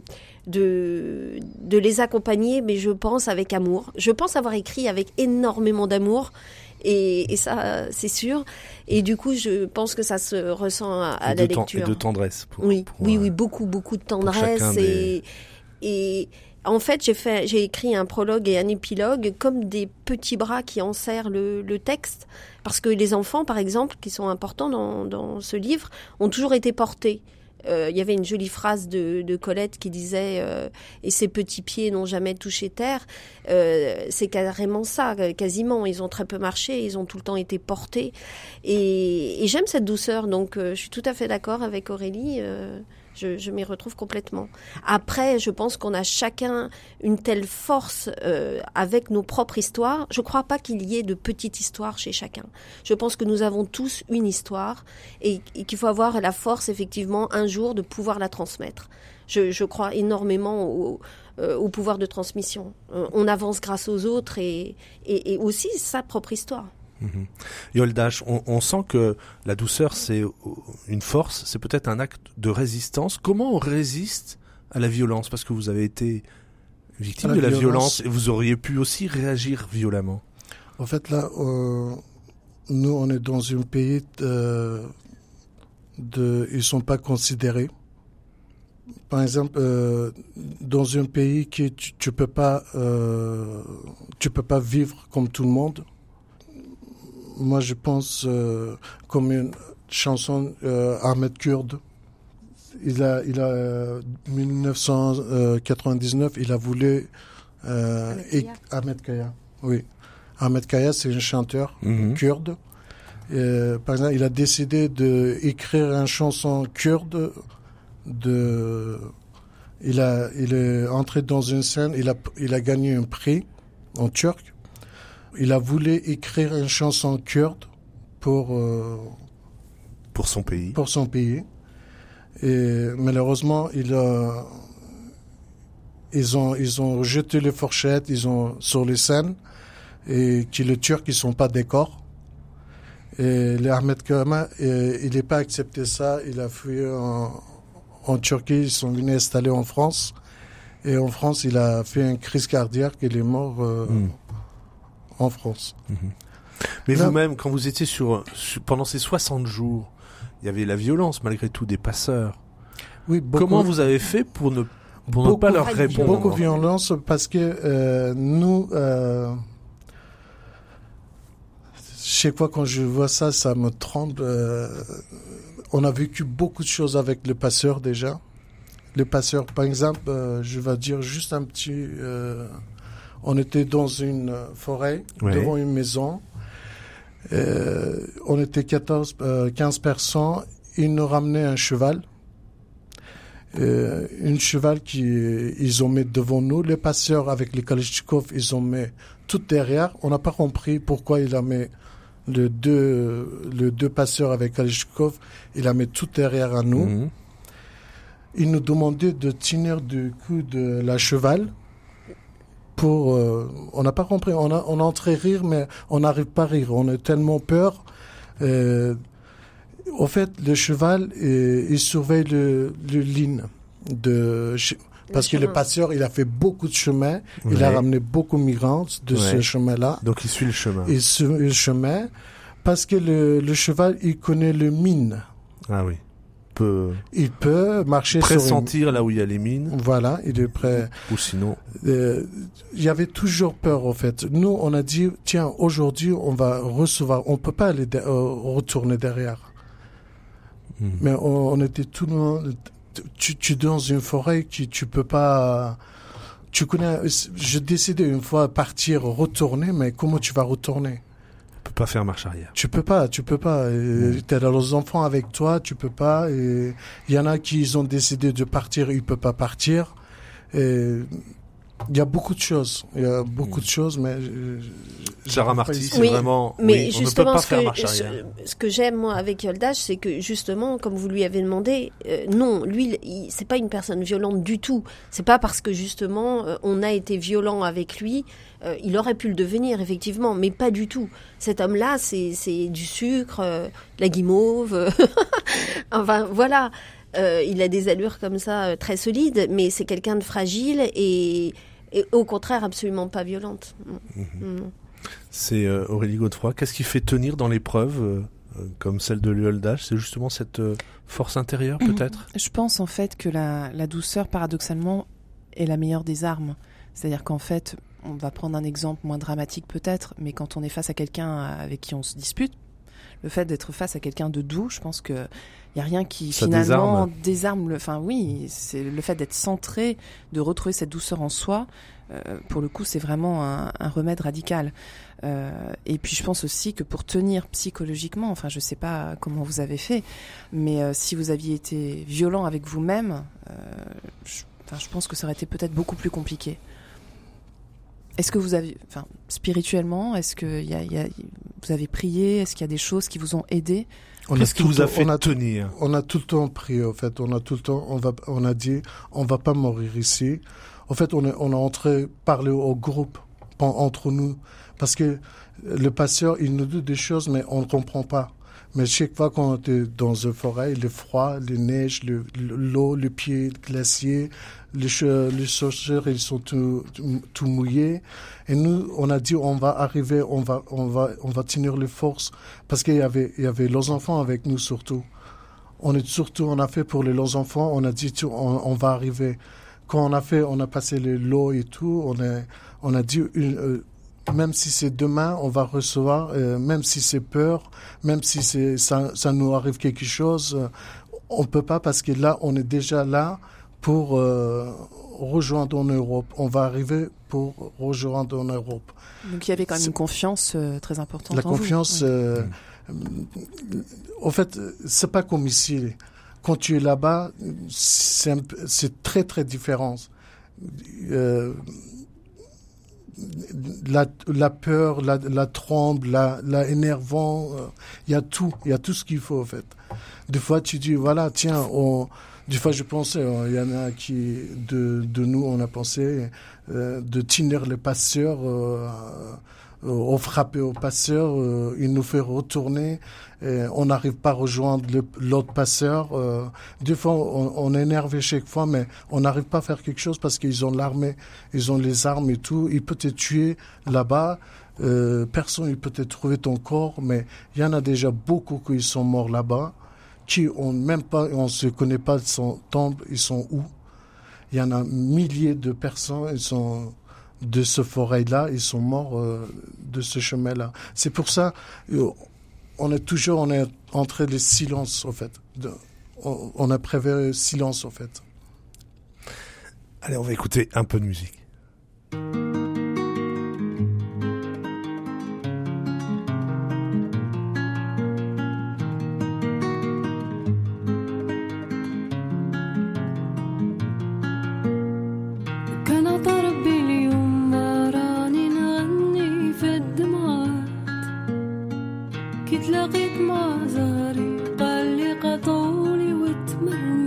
de de les accompagner, mais je pense avec amour. Je pense avoir écrit avec énormément d'amour et, et ça c'est sûr. Et du coup, je pense que ça se ressent à, à la lecture. Et de tendresse. Pour, oui, pour, oui, euh, oui, beaucoup, beaucoup de tendresse et des... et en fait, j'ai fait, j'ai écrit un prologue et un épilogue comme des petits bras qui enserrent le, le texte, parce que les enfants, par exemple, qui sont importants dans, dans ce livre, ont toujours été portés. Euh, il y avait une jolie phrase de, de Colette qui disait euh, « Et ses petits pieds n'ont jamais touché terre euh, ». C'est carrément ça, quasiment. Ils ont très peu marché, ils ont tout le temps été portés. Et, et j'aime cette douceur, donc euh, je suis tout à fait d'accord avec Aurélie. Euh, Je, je m'y retrouve complètement. Après, je pense qu'on a chacun une telle force euh, avec nos propres histoires. Je ne crois pas qu'il y ait de petites histoires chez chacun. Je pense que nous avons tous une histoire et, et qu'il faut avoir la force, effectivement, un jour de pouvoir la transmettre. Je, je crois énormément au, euh, au pouvoir de transmission. Euh, on avance grâce aux autres et, et, et aussi sa propre histoire. Mmh. Yoldache, on, on sent que la douceur c'est une force, c'est peut-être un acte de résistance. Comment on résiste à la violence ? Parce que vous avez été victime la de la violence. violence et vous auriez pu aussi réagir violemment. En fait là, euh, nous on est dans un pays de, de ils sont pas considérés. Par exemple, euh, dans un pays qui tu, tu peux pas euh, tu peux pas vivre comme tout le monde. Moi, je pense euh, comme une chanson euh, Ahmed Kurde. Il a, il a euh, dix-neuf cent quatre-vingt-dix-neuf, il a voulu euh, Ahmed Kaya. Ahmed Kaya. Oui, Ahmed Kaya, c'est un chanteur mm-hmm. kurde. Et, par exemple, il a décidé de écrire une chanson kurde. De, il a, il est entré dans une scène. Il a, il a gagné un prix en turc. Il a voulu écrire une chanson kurde pour euh, pour son pays. Pour son pays. Et malheureusement, il a, ils ont ils ont jeté les fourchettes, ils ont sur les scènes et qui les Turcs ils sont pas d'accord. Et les Ahmed Kaya, il n'est pas accepté ça. Il a fui en, en Turquie. Ils sont venus installer en France. Et en France, il a fait une crise cardiaque. Il est mort. Euh, mm. En France. Mmh. Mais là, vous-même, quand vous étiez sur, sur pendant ces soixante jours, il y avait la violence malgré tout des passeurs. Oui, beaucoup, comment vous avez fait pour ne pour beaucoup, ne pas leur répondre ? Beaucoup de violence parce que euh, nous, euh, chaque fois quand je vois ça, ça me tremble. Euh, on a vécu beaucoup de choses avec les passeurs déjà. Les passeurs, par exemple, euh, je vais dire juste un petit. Euh, On était dans une forêt, oui. devant une maison. Euh, on était quatorze, euh, quinze personnes. Ils nous ramenaient un cheval. Euh, un cheval qui ils ont mis devant nous. Les passeurs avec les Kalachnikov, ils ont mis tout derrière. On n'a pas compris pourquoi il a mis les deux, les deux passeurs avec Kalachnikov. Il a mis tout derrière à nous. Mmh. Ils nous demandaient de tenir du cou de la cheval pour, euh, on n'a pas compris. On a, on a entré rire, mais on n'arrive pas à rire. On a tellement peur. Euh, au fait, le cheval, euh, il surveille le, le ligne de, parce que le passeur, il a fait beaucoup de chemin. Ouais. Il a ramené beaucoup de migrants de ouais. ce chemin-là. Donc, il suit le chemin. Il suit le chemin. Parce que le, le cheval, il connaît le mine. Ah oui. Peut il peut marcher pressentir sur une... là où il y a les mines. Voilà, il est prêt. Ou sinon. Euh, il y avait toujours peur, en fait. Nous, on a dit, tiens, aujourd'hui, on va recevoir. On peut pas aller de... euh, retourner derrière. Hmm. Mais on, on était tout le monde. Tu, tu es dans une forêt qui tu peux pas. Tu connais. J'ai décidé une fois partir, retourner, mais comment tu vas retourner? Tu peux pas faire marche arrière. Tu peux pas, tu peux pas. Mmh. Tu as leurs enfants avec toi, tu peux pas. Et il y en a qui ont décidé de partir, ils peuvent pas partir. Et il y a beaucoup de choses. Il y a beaucoup mmh. de choses, mais Sarah Marty, c'est oui, vraiment. Mais oui, justement, on ne peut pas ce, faire que, marche arrière. ce, ce que j'aime moi avec Yoldash, c'est que justement, comme vous lui avez demandé, euh, non, lui, il, c'est pas une personne violente du tout. C'est pas parce que justement euh, on a été violent avec lui. Euh, il aurait pu le devenir, effectivement, mais pas du tout. Cet homme-là, c'est, c'est du sucre, euh, la guimauve. Enfin, voilà. Euh, il a des allures comme ça, euh, très solides, mais c'est quelqu'un de fragile et, et au contraire, absolument pas violente. Mmh. Mmh. C'est euh, Aurélie Godefroy. Qu'est-ce qui fait tenir dans l'épreuve, euh, comme celle de l'Ueldash? C'est justement cette euh, force intérieure, peut-être? Je pense, en fait, que la, la douceur, paradoxalement, est la meilleure des armes. C'est-à-dire qu'en fait... On va prendre un exemple moins dramatique peut-être, mais quand on est face à quelqu'un avec qui on se dispute, le fait d'être face à quelqu'un de doux, je pense que il y a rien qui ça finalement désarme. désarme le. Enfin oui, c'est le fait d'être centré, de retrouver cette douceur en soi. Euh, pour le coup, c'est vraiment un, un remède radical. Euh, et puis je pense aussi que pour tenir psychologiquement, enfin je sais pas comment vous avez fait, mais euh, si vous aviez été violent avec vous-même, euh, je, enfin, je pense que ça aurait été peut-être beaucoup plus compliqué. Est-ce que vous avez, enfin, spirituellement, est-ce que y a, y a, vous avez prié? Est-ce qu'il y a des choses qui vous ont aidé? Qu'est-ce qui vous a fait on a, tenir? On a tout le temps prié, en fait. On a tout le temps, on va, on a dit, on va pas mourir ici. En fait, on est, on a entré parler au groupe, entre nous, parce que le pasteur, il nous dit des choses, mais on ne comprend pas. Mais chaque fois qu'on était dans une forêt, le froid, les neiges, le, l'eau, le pied glacier, les, les chaussures, ils sont tout, tout, tout mouillés. Et nous, on a dit, on va arriver, on va, on va, on va tenir les forces. Parce qu'il y avait, il y avait les enfants avec nous surtout. On est surtout, on a fait pour les les enfants, on a dit, on, on va arriver. Quand on a fait, on a passé les lots et tout, on a, on a dit, une, euh, même si c'est demain, on va recevoir, euh, même si c'est peur, même si c'est, ça, ça nous arrive quelque chose, euh, on peut pas parce que là, on est déjà là pour euh, rejoindre en Europe. On va arriver pour rejoindre en Europe. Donc il y avait quand même c'est, une confiance euh, très importante la en confiance, vous. Euh, en fait, c'est pas comme ici. Quand tu es là-bas, c'est, un, c'est très très différent. Euh, La, la peur, la, la tremble, la, la énervant, il euh, y a tout, il y a tout ce qu'il faut en fait. Des fois tu dis voilà tiens, on, des fois je pensais, il y en a qui de, de nous on a pensé euh, de tenir les passeurs, euh, euh, on frappait aux passeurs, euh, il nous fait retourner, et on n'arrive pas à rejoindre le, l'autre passeur. Euh, des fois, on, on est énervé chaque fois, mais on n'arrive pas à faire quelque chose parce qu'ils ont l'armée, ils ont les armes et tout. Ils peuvent te tuer là-bas. Euh, personne ne peut te trouver ton corps, mais il y en a déjà beaucoup qui sont morts là-bas, qui ont même pas, on se connaît pas son tombe, ils sont où. Il y en a milliers de personnes, ils sont de ce forêt-là, ils sont morts euh, de ce chemin-là. C'est pour ça, euh, on est toujours, on est entré de silence, en fait. De, on, on a préféré silence, en fait. Allez, on va écouter un peu de musique.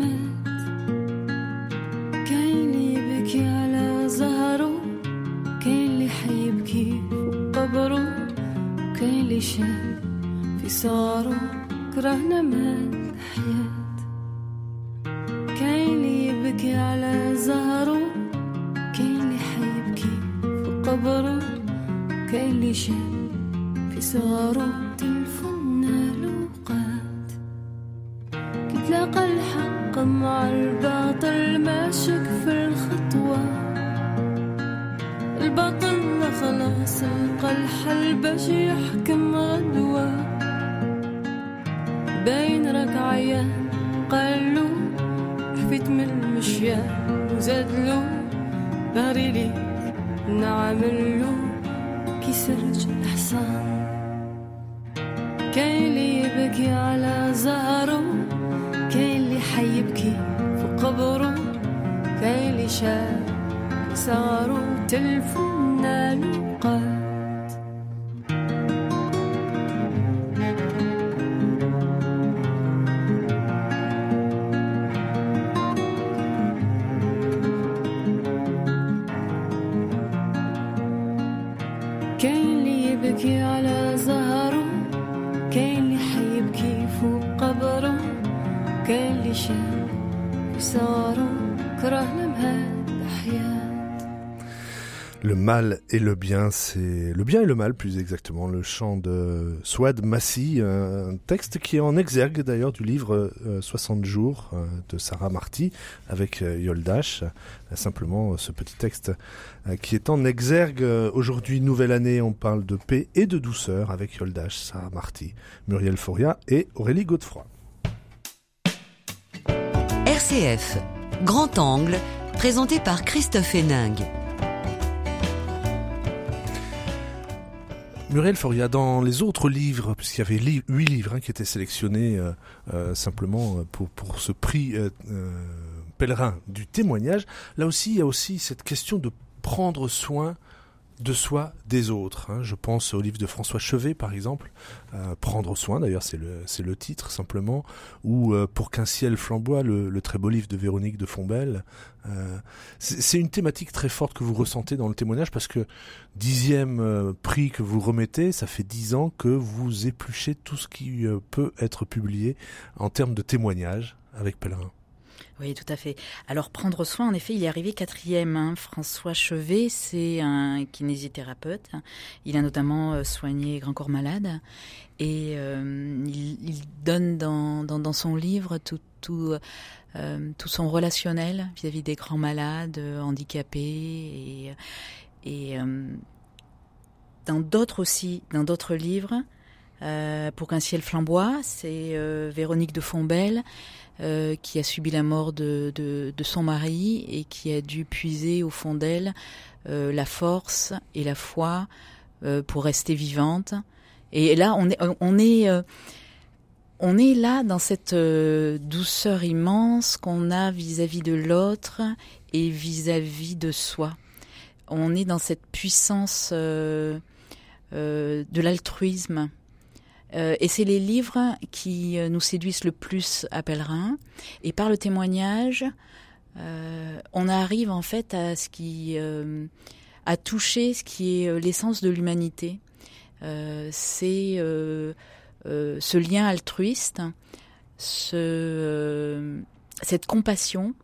كاين كاين اللي شاب في صغرو كرهنا من الحياة كاين اللي يبكي على زهرو كاين اللي حيبكي في قبرو كاين اللي شاب في صغرو تلفنا لوقات كي تلاقى الحق مع الباطل ماشك في الخطوة الباطل خلاص لقى الحل باش يحكم غدوة باين راك عيان قالو حفيت من المشيان وزادلو بغري لي نعملو كي سرج الحصان كاين اللي يبكي على زهرو كاين اللي حيبكي في قبرو كاين اللي شاف صاروا تلفنا لوقات كاين اللي يبكي على زهرو كاين اللي حيبكي فوق قبرو كاين اللي شاف صاروا كرهنا بهاد الحياة. Le mal et le bien, c'est le bien et le mal plus exactement, le chant de Souad Massi, un texte qui est en exergue d'ailleurs du livre euh, soixante jours euh, de Sarah Marty avec euh, Yoldash, euh, simplement ce petit texte euh, qui est en exergue. Euh, aujourd'hui, nouvelle année, on parle de paix et de douceur avec Yoldash, Sarah Marty, Muriel Foria et Aurélie Godefroy. R C F, Grand Angle, présenté par Christophe Héningue. Muriel Foria, dans les autres livres, puisqu'il y avait li- huit livres hein, qui étaient sélectionnés euh, euh, simplement pour, pour ce prix euh, euh, pèlerin du témoignage, là aussi il y a aussi cette question de prendre soin de soi, des autres. Hein. Je pense au livre de François Chevet, par exemple, euh, Prendre soin, d'ailleurs c'est le, c'est le titre simplement, ou euh, Pour qu'un ciel flamboie, le, le très beau livre de Véronique de Fombelle. Euh, c'est, c'est une thématique très forte que vous ressentez dans le témoignage, parce que dixième euh, prix que vous remettez, ça fait dix ans que vous épluchez tout ce qui euh, peut être publié en termes de témoignage avec Pèlerin. Oui, tout à fait. Alors, prendre soin, en effet, il est arrivé quatrième. Hein. François Chevet, c'est un kinésithérapeute. Il a notamment euh, soigné Grand Corps Malade. Et euh, il, il donne dans, dans, dans son livre tout, tout, euh, tout son relationnel vis-à-vis des grands malades, euh, handicapés. Et, et euh, dans d'autres aussi, dans d'autres livres, euh, Pour qu'un ciel flamboie, c'est euh, Véronique de Fombelle, Euh, qui a subi la mort de, de, de son mari et qui a dû puiser au fond d'elle euh, la force et la foi euh, pour rester vivante. Et là, on est, on est, euh, on est là dans cette euh, douceur immense qu'on a vis-à-vis de l'autre et vis-à-vis de soi. On est dans cette puissance euh, euh, de l'altruisme. Euh, et c'est les livres qui euh, nous séduisent le plus à Pèlerin. Et par le témoignage, euh, on arrive en fait à ce qui, euh, à toucher ce qui est euh, l'essence de l'humanité. Euh, c'est euh, euh, ce lien altruiste, ce, euh, cette compassion,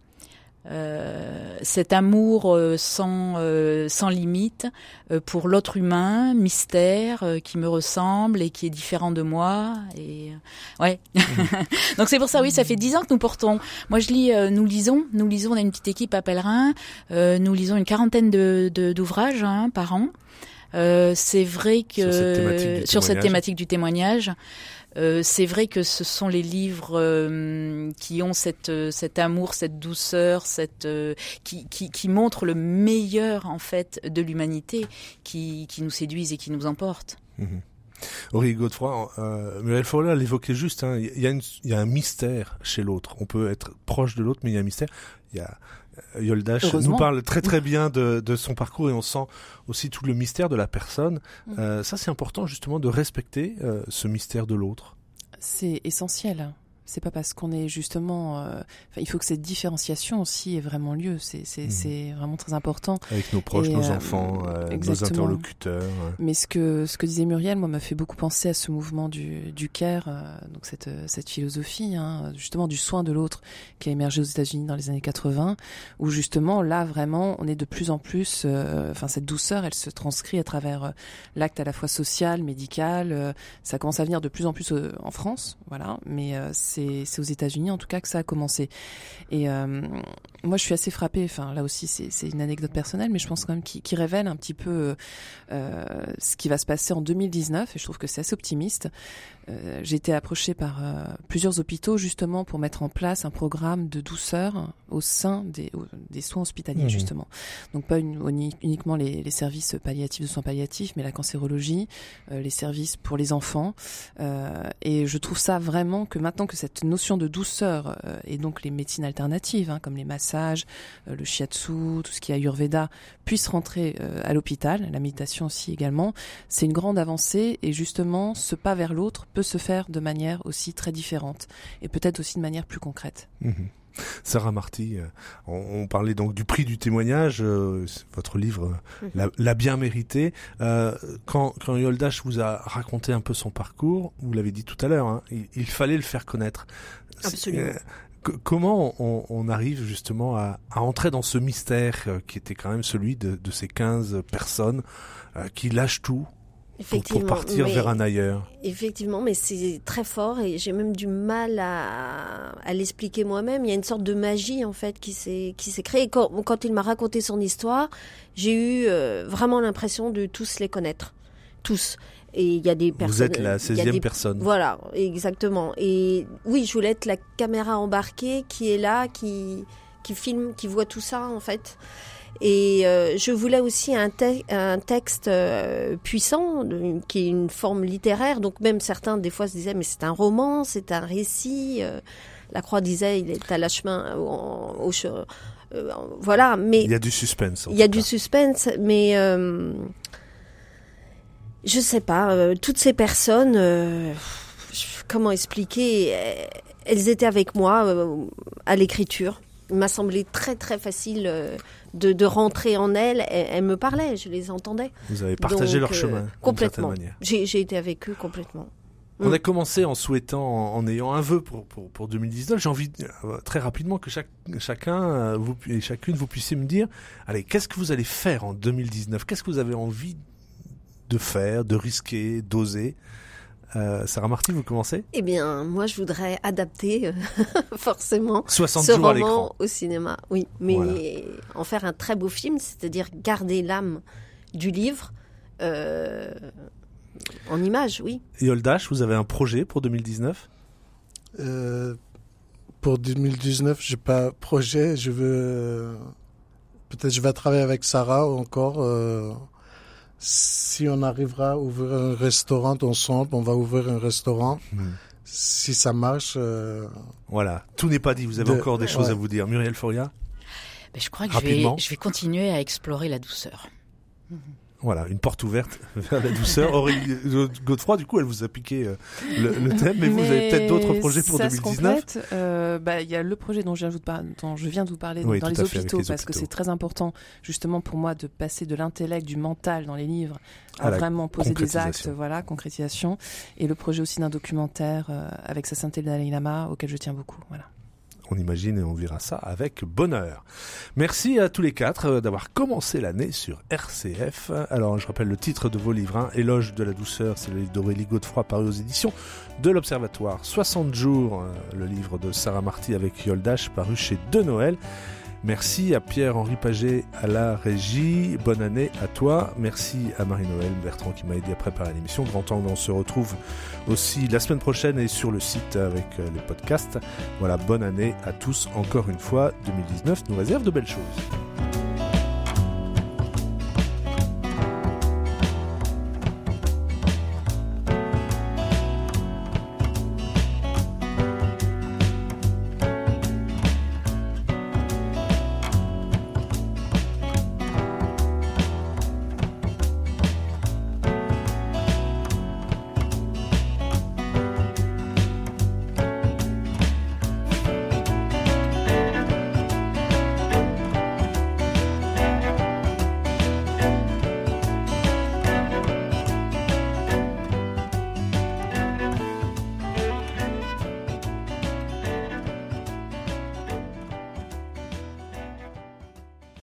euh, cet amour euh, sans euh, sans limite euh, pour l'autre humain, mystère, euh, qui me ressemble et qui est différent de moi. Et euh, ouais. Mmh. Donc c'est pour ça, oui, ça fait dix ans que nous portons. Moi, je lis, euh, nous lisons, nous lisons. On a une petite équipe à Pèlerin. Euh, nous lisons une quarantaine de, de d'ouvrages hein, par an. Euh, c'est vrai que sur cette thématique du sur cette témoignage. thématique du témoignage. Euh, c'est vrai que ce sont les livres euh, qui ont cette cet amour, cette douceur, cette euh, qui, qui qui montrent le meilleur en fait de l'humanité, qui qui nous séduisent et qui nous emportent. Mmh. Aurélie Godefroy, euh, Muriel Foria l'évoquait juste. Hein, il y a une, il y a un mystère chez l'autre. On peut être proche de l'autre, mais il y a un mystère. Il y a Yoldash nous parle très très bien de, de son parcours et on sent aussi tout le mystère de la personne. Mmh. Euh, ça, c'est important justement de respecter euh, ce mystère de l'autre. C'est essentiel. C'est pas parce qu'on est justement... Euh, il faut que cette différenciation aussi ait vraiment lieu. C'est, c'est, mmh. c'est vraiment très important. Avec nos proches, et, nos euh, enfants, euh, nos interlocuteurs. Ouais. Mais ce que, ce que disait Muriel, moi, m'a fait beaucoup penser à ce mouvement du, du care, euh, donc cette, cette philosophie, hein, justement, du soin de l'autre qui a émergé aux États-Unis dans les années quatre-vingts, où justement, là, vraiment, on est de plus en plus... Euh, enfin, cette douceur, elle se transcrit à travers euh, l'acte à la fois social, médical. Euh, ça commence à venir de plus en plus euh, en France, voilà. Mais euh, c'est C'est, c'est aux États-Unis en tout cas que ça a commencé. Et euh, moi, je suis assez frappée. Enfin, là aussi, c'est, c'est une anecdote personnelle, mais je pense quand même qu'il, qu'il révèle un petit peu euh, ce qui va se passer en deux mille dix-neuf. Et je trouve que c'est assez optimiste. Euh, j'ai été approchée par euh, plusieurs hôpitaux justement pour mettre en place un programme de douceur au sein des, des soins hospitaliers, mmh. justement. Donc pas une, uniquement les, les services palliatifs de soins palliatifs, mais la cancérologie, euh, les services pour les enfants. Euh, et je trouve ça vraiment que maintenant que cette notion de douceur euh, et donc les médecines alternatives, hein, comme les massages, euh, le shiatsu, tout ce qui est Ayurveda, puissent rentrer euh, à l'hôpital, la méditation aussi également, c'est une grande avancée. Et justement, ce pas vers l'autre peut se faire de manière aussi très différente et peut-être aussi de manière plus concrète. Mmh. Sarah Marty, on, on parlait donc du prix du témoignage, euh, votre livre mmh. l'a, l'a bien mérité. Euh, quand, quand Yoldash vous a raconté un peu son parcours, vous l'avez dit tout à l'heure, hein, il, il fallait le faire connaître. Absolument. Euh, c- comment on, on arrive justement à, à entrer dans ce mystère euh, qui était quand même celui de, de ces quinze personnes euh, qui lâchent tout Pour, pour partir vers un ailleurs. Effectivement, mais c'est très fort et j'ai même du mal à, à l'expliquer moi-même. Il y a une sorte de magie en fait qui s'est qui s'est créée. Quand, quand il m'a raconté son histoire, j'ai eu euh, vraiment l'impression de tous les connaître, tous. Et il y a des personnes. Vous êtes la seizième des, personne. Voilà, exactement. Et oui, je voulais être la caméra embarquée qui est là, qui qui filme, qui voit tout ça en fait. Et euh, je voulais aussi un, te- un texte euh, puissant, de, qui est une forme littéraire. Donc même certains, des fois, se disaient, mais c'est un roman, c'est un récit. Euh, Lacroix disait, il est à la chemin, au, au, euh, voilà. Mais il y a du suspense. Il y a cas. du suspense, mais euh, je sais pas. Euh, toutes ces personnes, euh, comment expliquer, elles étaient avec moi euh, à l'écriture. Il m'a semblé très très facile euh, de, de rentrer en elles. Elles, elles me parlaient, je les entendais. Vous avez partagé Donc, leur chemin, euh, complètement. d'une certaine manière. J'ai, j'ai été avec eux complètement. On mm. a commencé en souhaitant, en, en ayant un vœu pour, pour, pour deux mille dix-neuf. J'ai envie euh, très rapidement que chaque, chacun euh, vous, et chacune vous puissiez me dire, allez, qu'est-ce que vous allez faire en deux mille dix-neuf ? Qu'est-ce que vous avez envie de faire, de risquer, d'oser ? Euh, Sarah Marty, vous commencez ? Eh bien, moi, je voudrais adapter euh, forcément soixante ce jours à roman l'écran. Au cinéma. Oui, mais voilà. En faire un très beau film, c'est-à-dire garder l'âme du livre euh, en image, oui. Et Yoldash, vous avez un projet pour deux mille dix-neuf ? euh, Pour deux mille dix-neuf, j'ai pas projet. Je veux peut-être je vais travailler avec Sarah encore. Euh... Si on arrivera à ouvrir un restaurant ensemble, on va ouvrir un restaurant. Mmh. Si ça marche... Euh... Voilà, tout n'est pas dit. Vous avez de... encore des choses ouais. à vous dire. Muriel Foria ? Ben, je crois que je vais, je vais continuer à explorer la douceur. Mmh. Voilà, une porte ouverte vers la douceur. Aurélie Godefroy, du coup, elle vous a piqué euh, le, le thème, mais, mais vous avez peut-être d'autres projets pour ça deux mille dix-neuf. Il euh, bah, y a le projet dont je viens de vous, par... dont je viens de vous parler oui, dans les hôpitaux, les parce hôpitaux. Que c'est très important, justement, pour moi, de passer de l'intellect, du mental dans les livres, à, à vraiment poser des actes, voilà, concrétisation. Et le projet aussi d'un documentaire euh, avec sa sainteté le Dalai Lama, auquel je tiens beaucoup, voilà. On imagine et on verra ça avec bonheur. Merci à tous les quatre d'avoir commencé l'année sur R C F. Alors, je rappelle le titre de vos livres, hein. Éloge de la douceur, c'est le livre d'Aurélie Godefroy paru aux éditions de l'Observatoire. soixante jours, le livre de Sarah Marty avec Yoldash paru chez De Noël. Merci à Pierre-Henri Paget à la régie. Bonne année à toi. Merci à Marie-Noël Bertrand qui m'a aidé à préparer l'émission. Grand Angle, on se retrouve aussi la semaine prochaine et sur le site avec les podcasts. Voilà, bonne année à tous encore une fois. deux mille dix-neuf nous réserve de belles choses.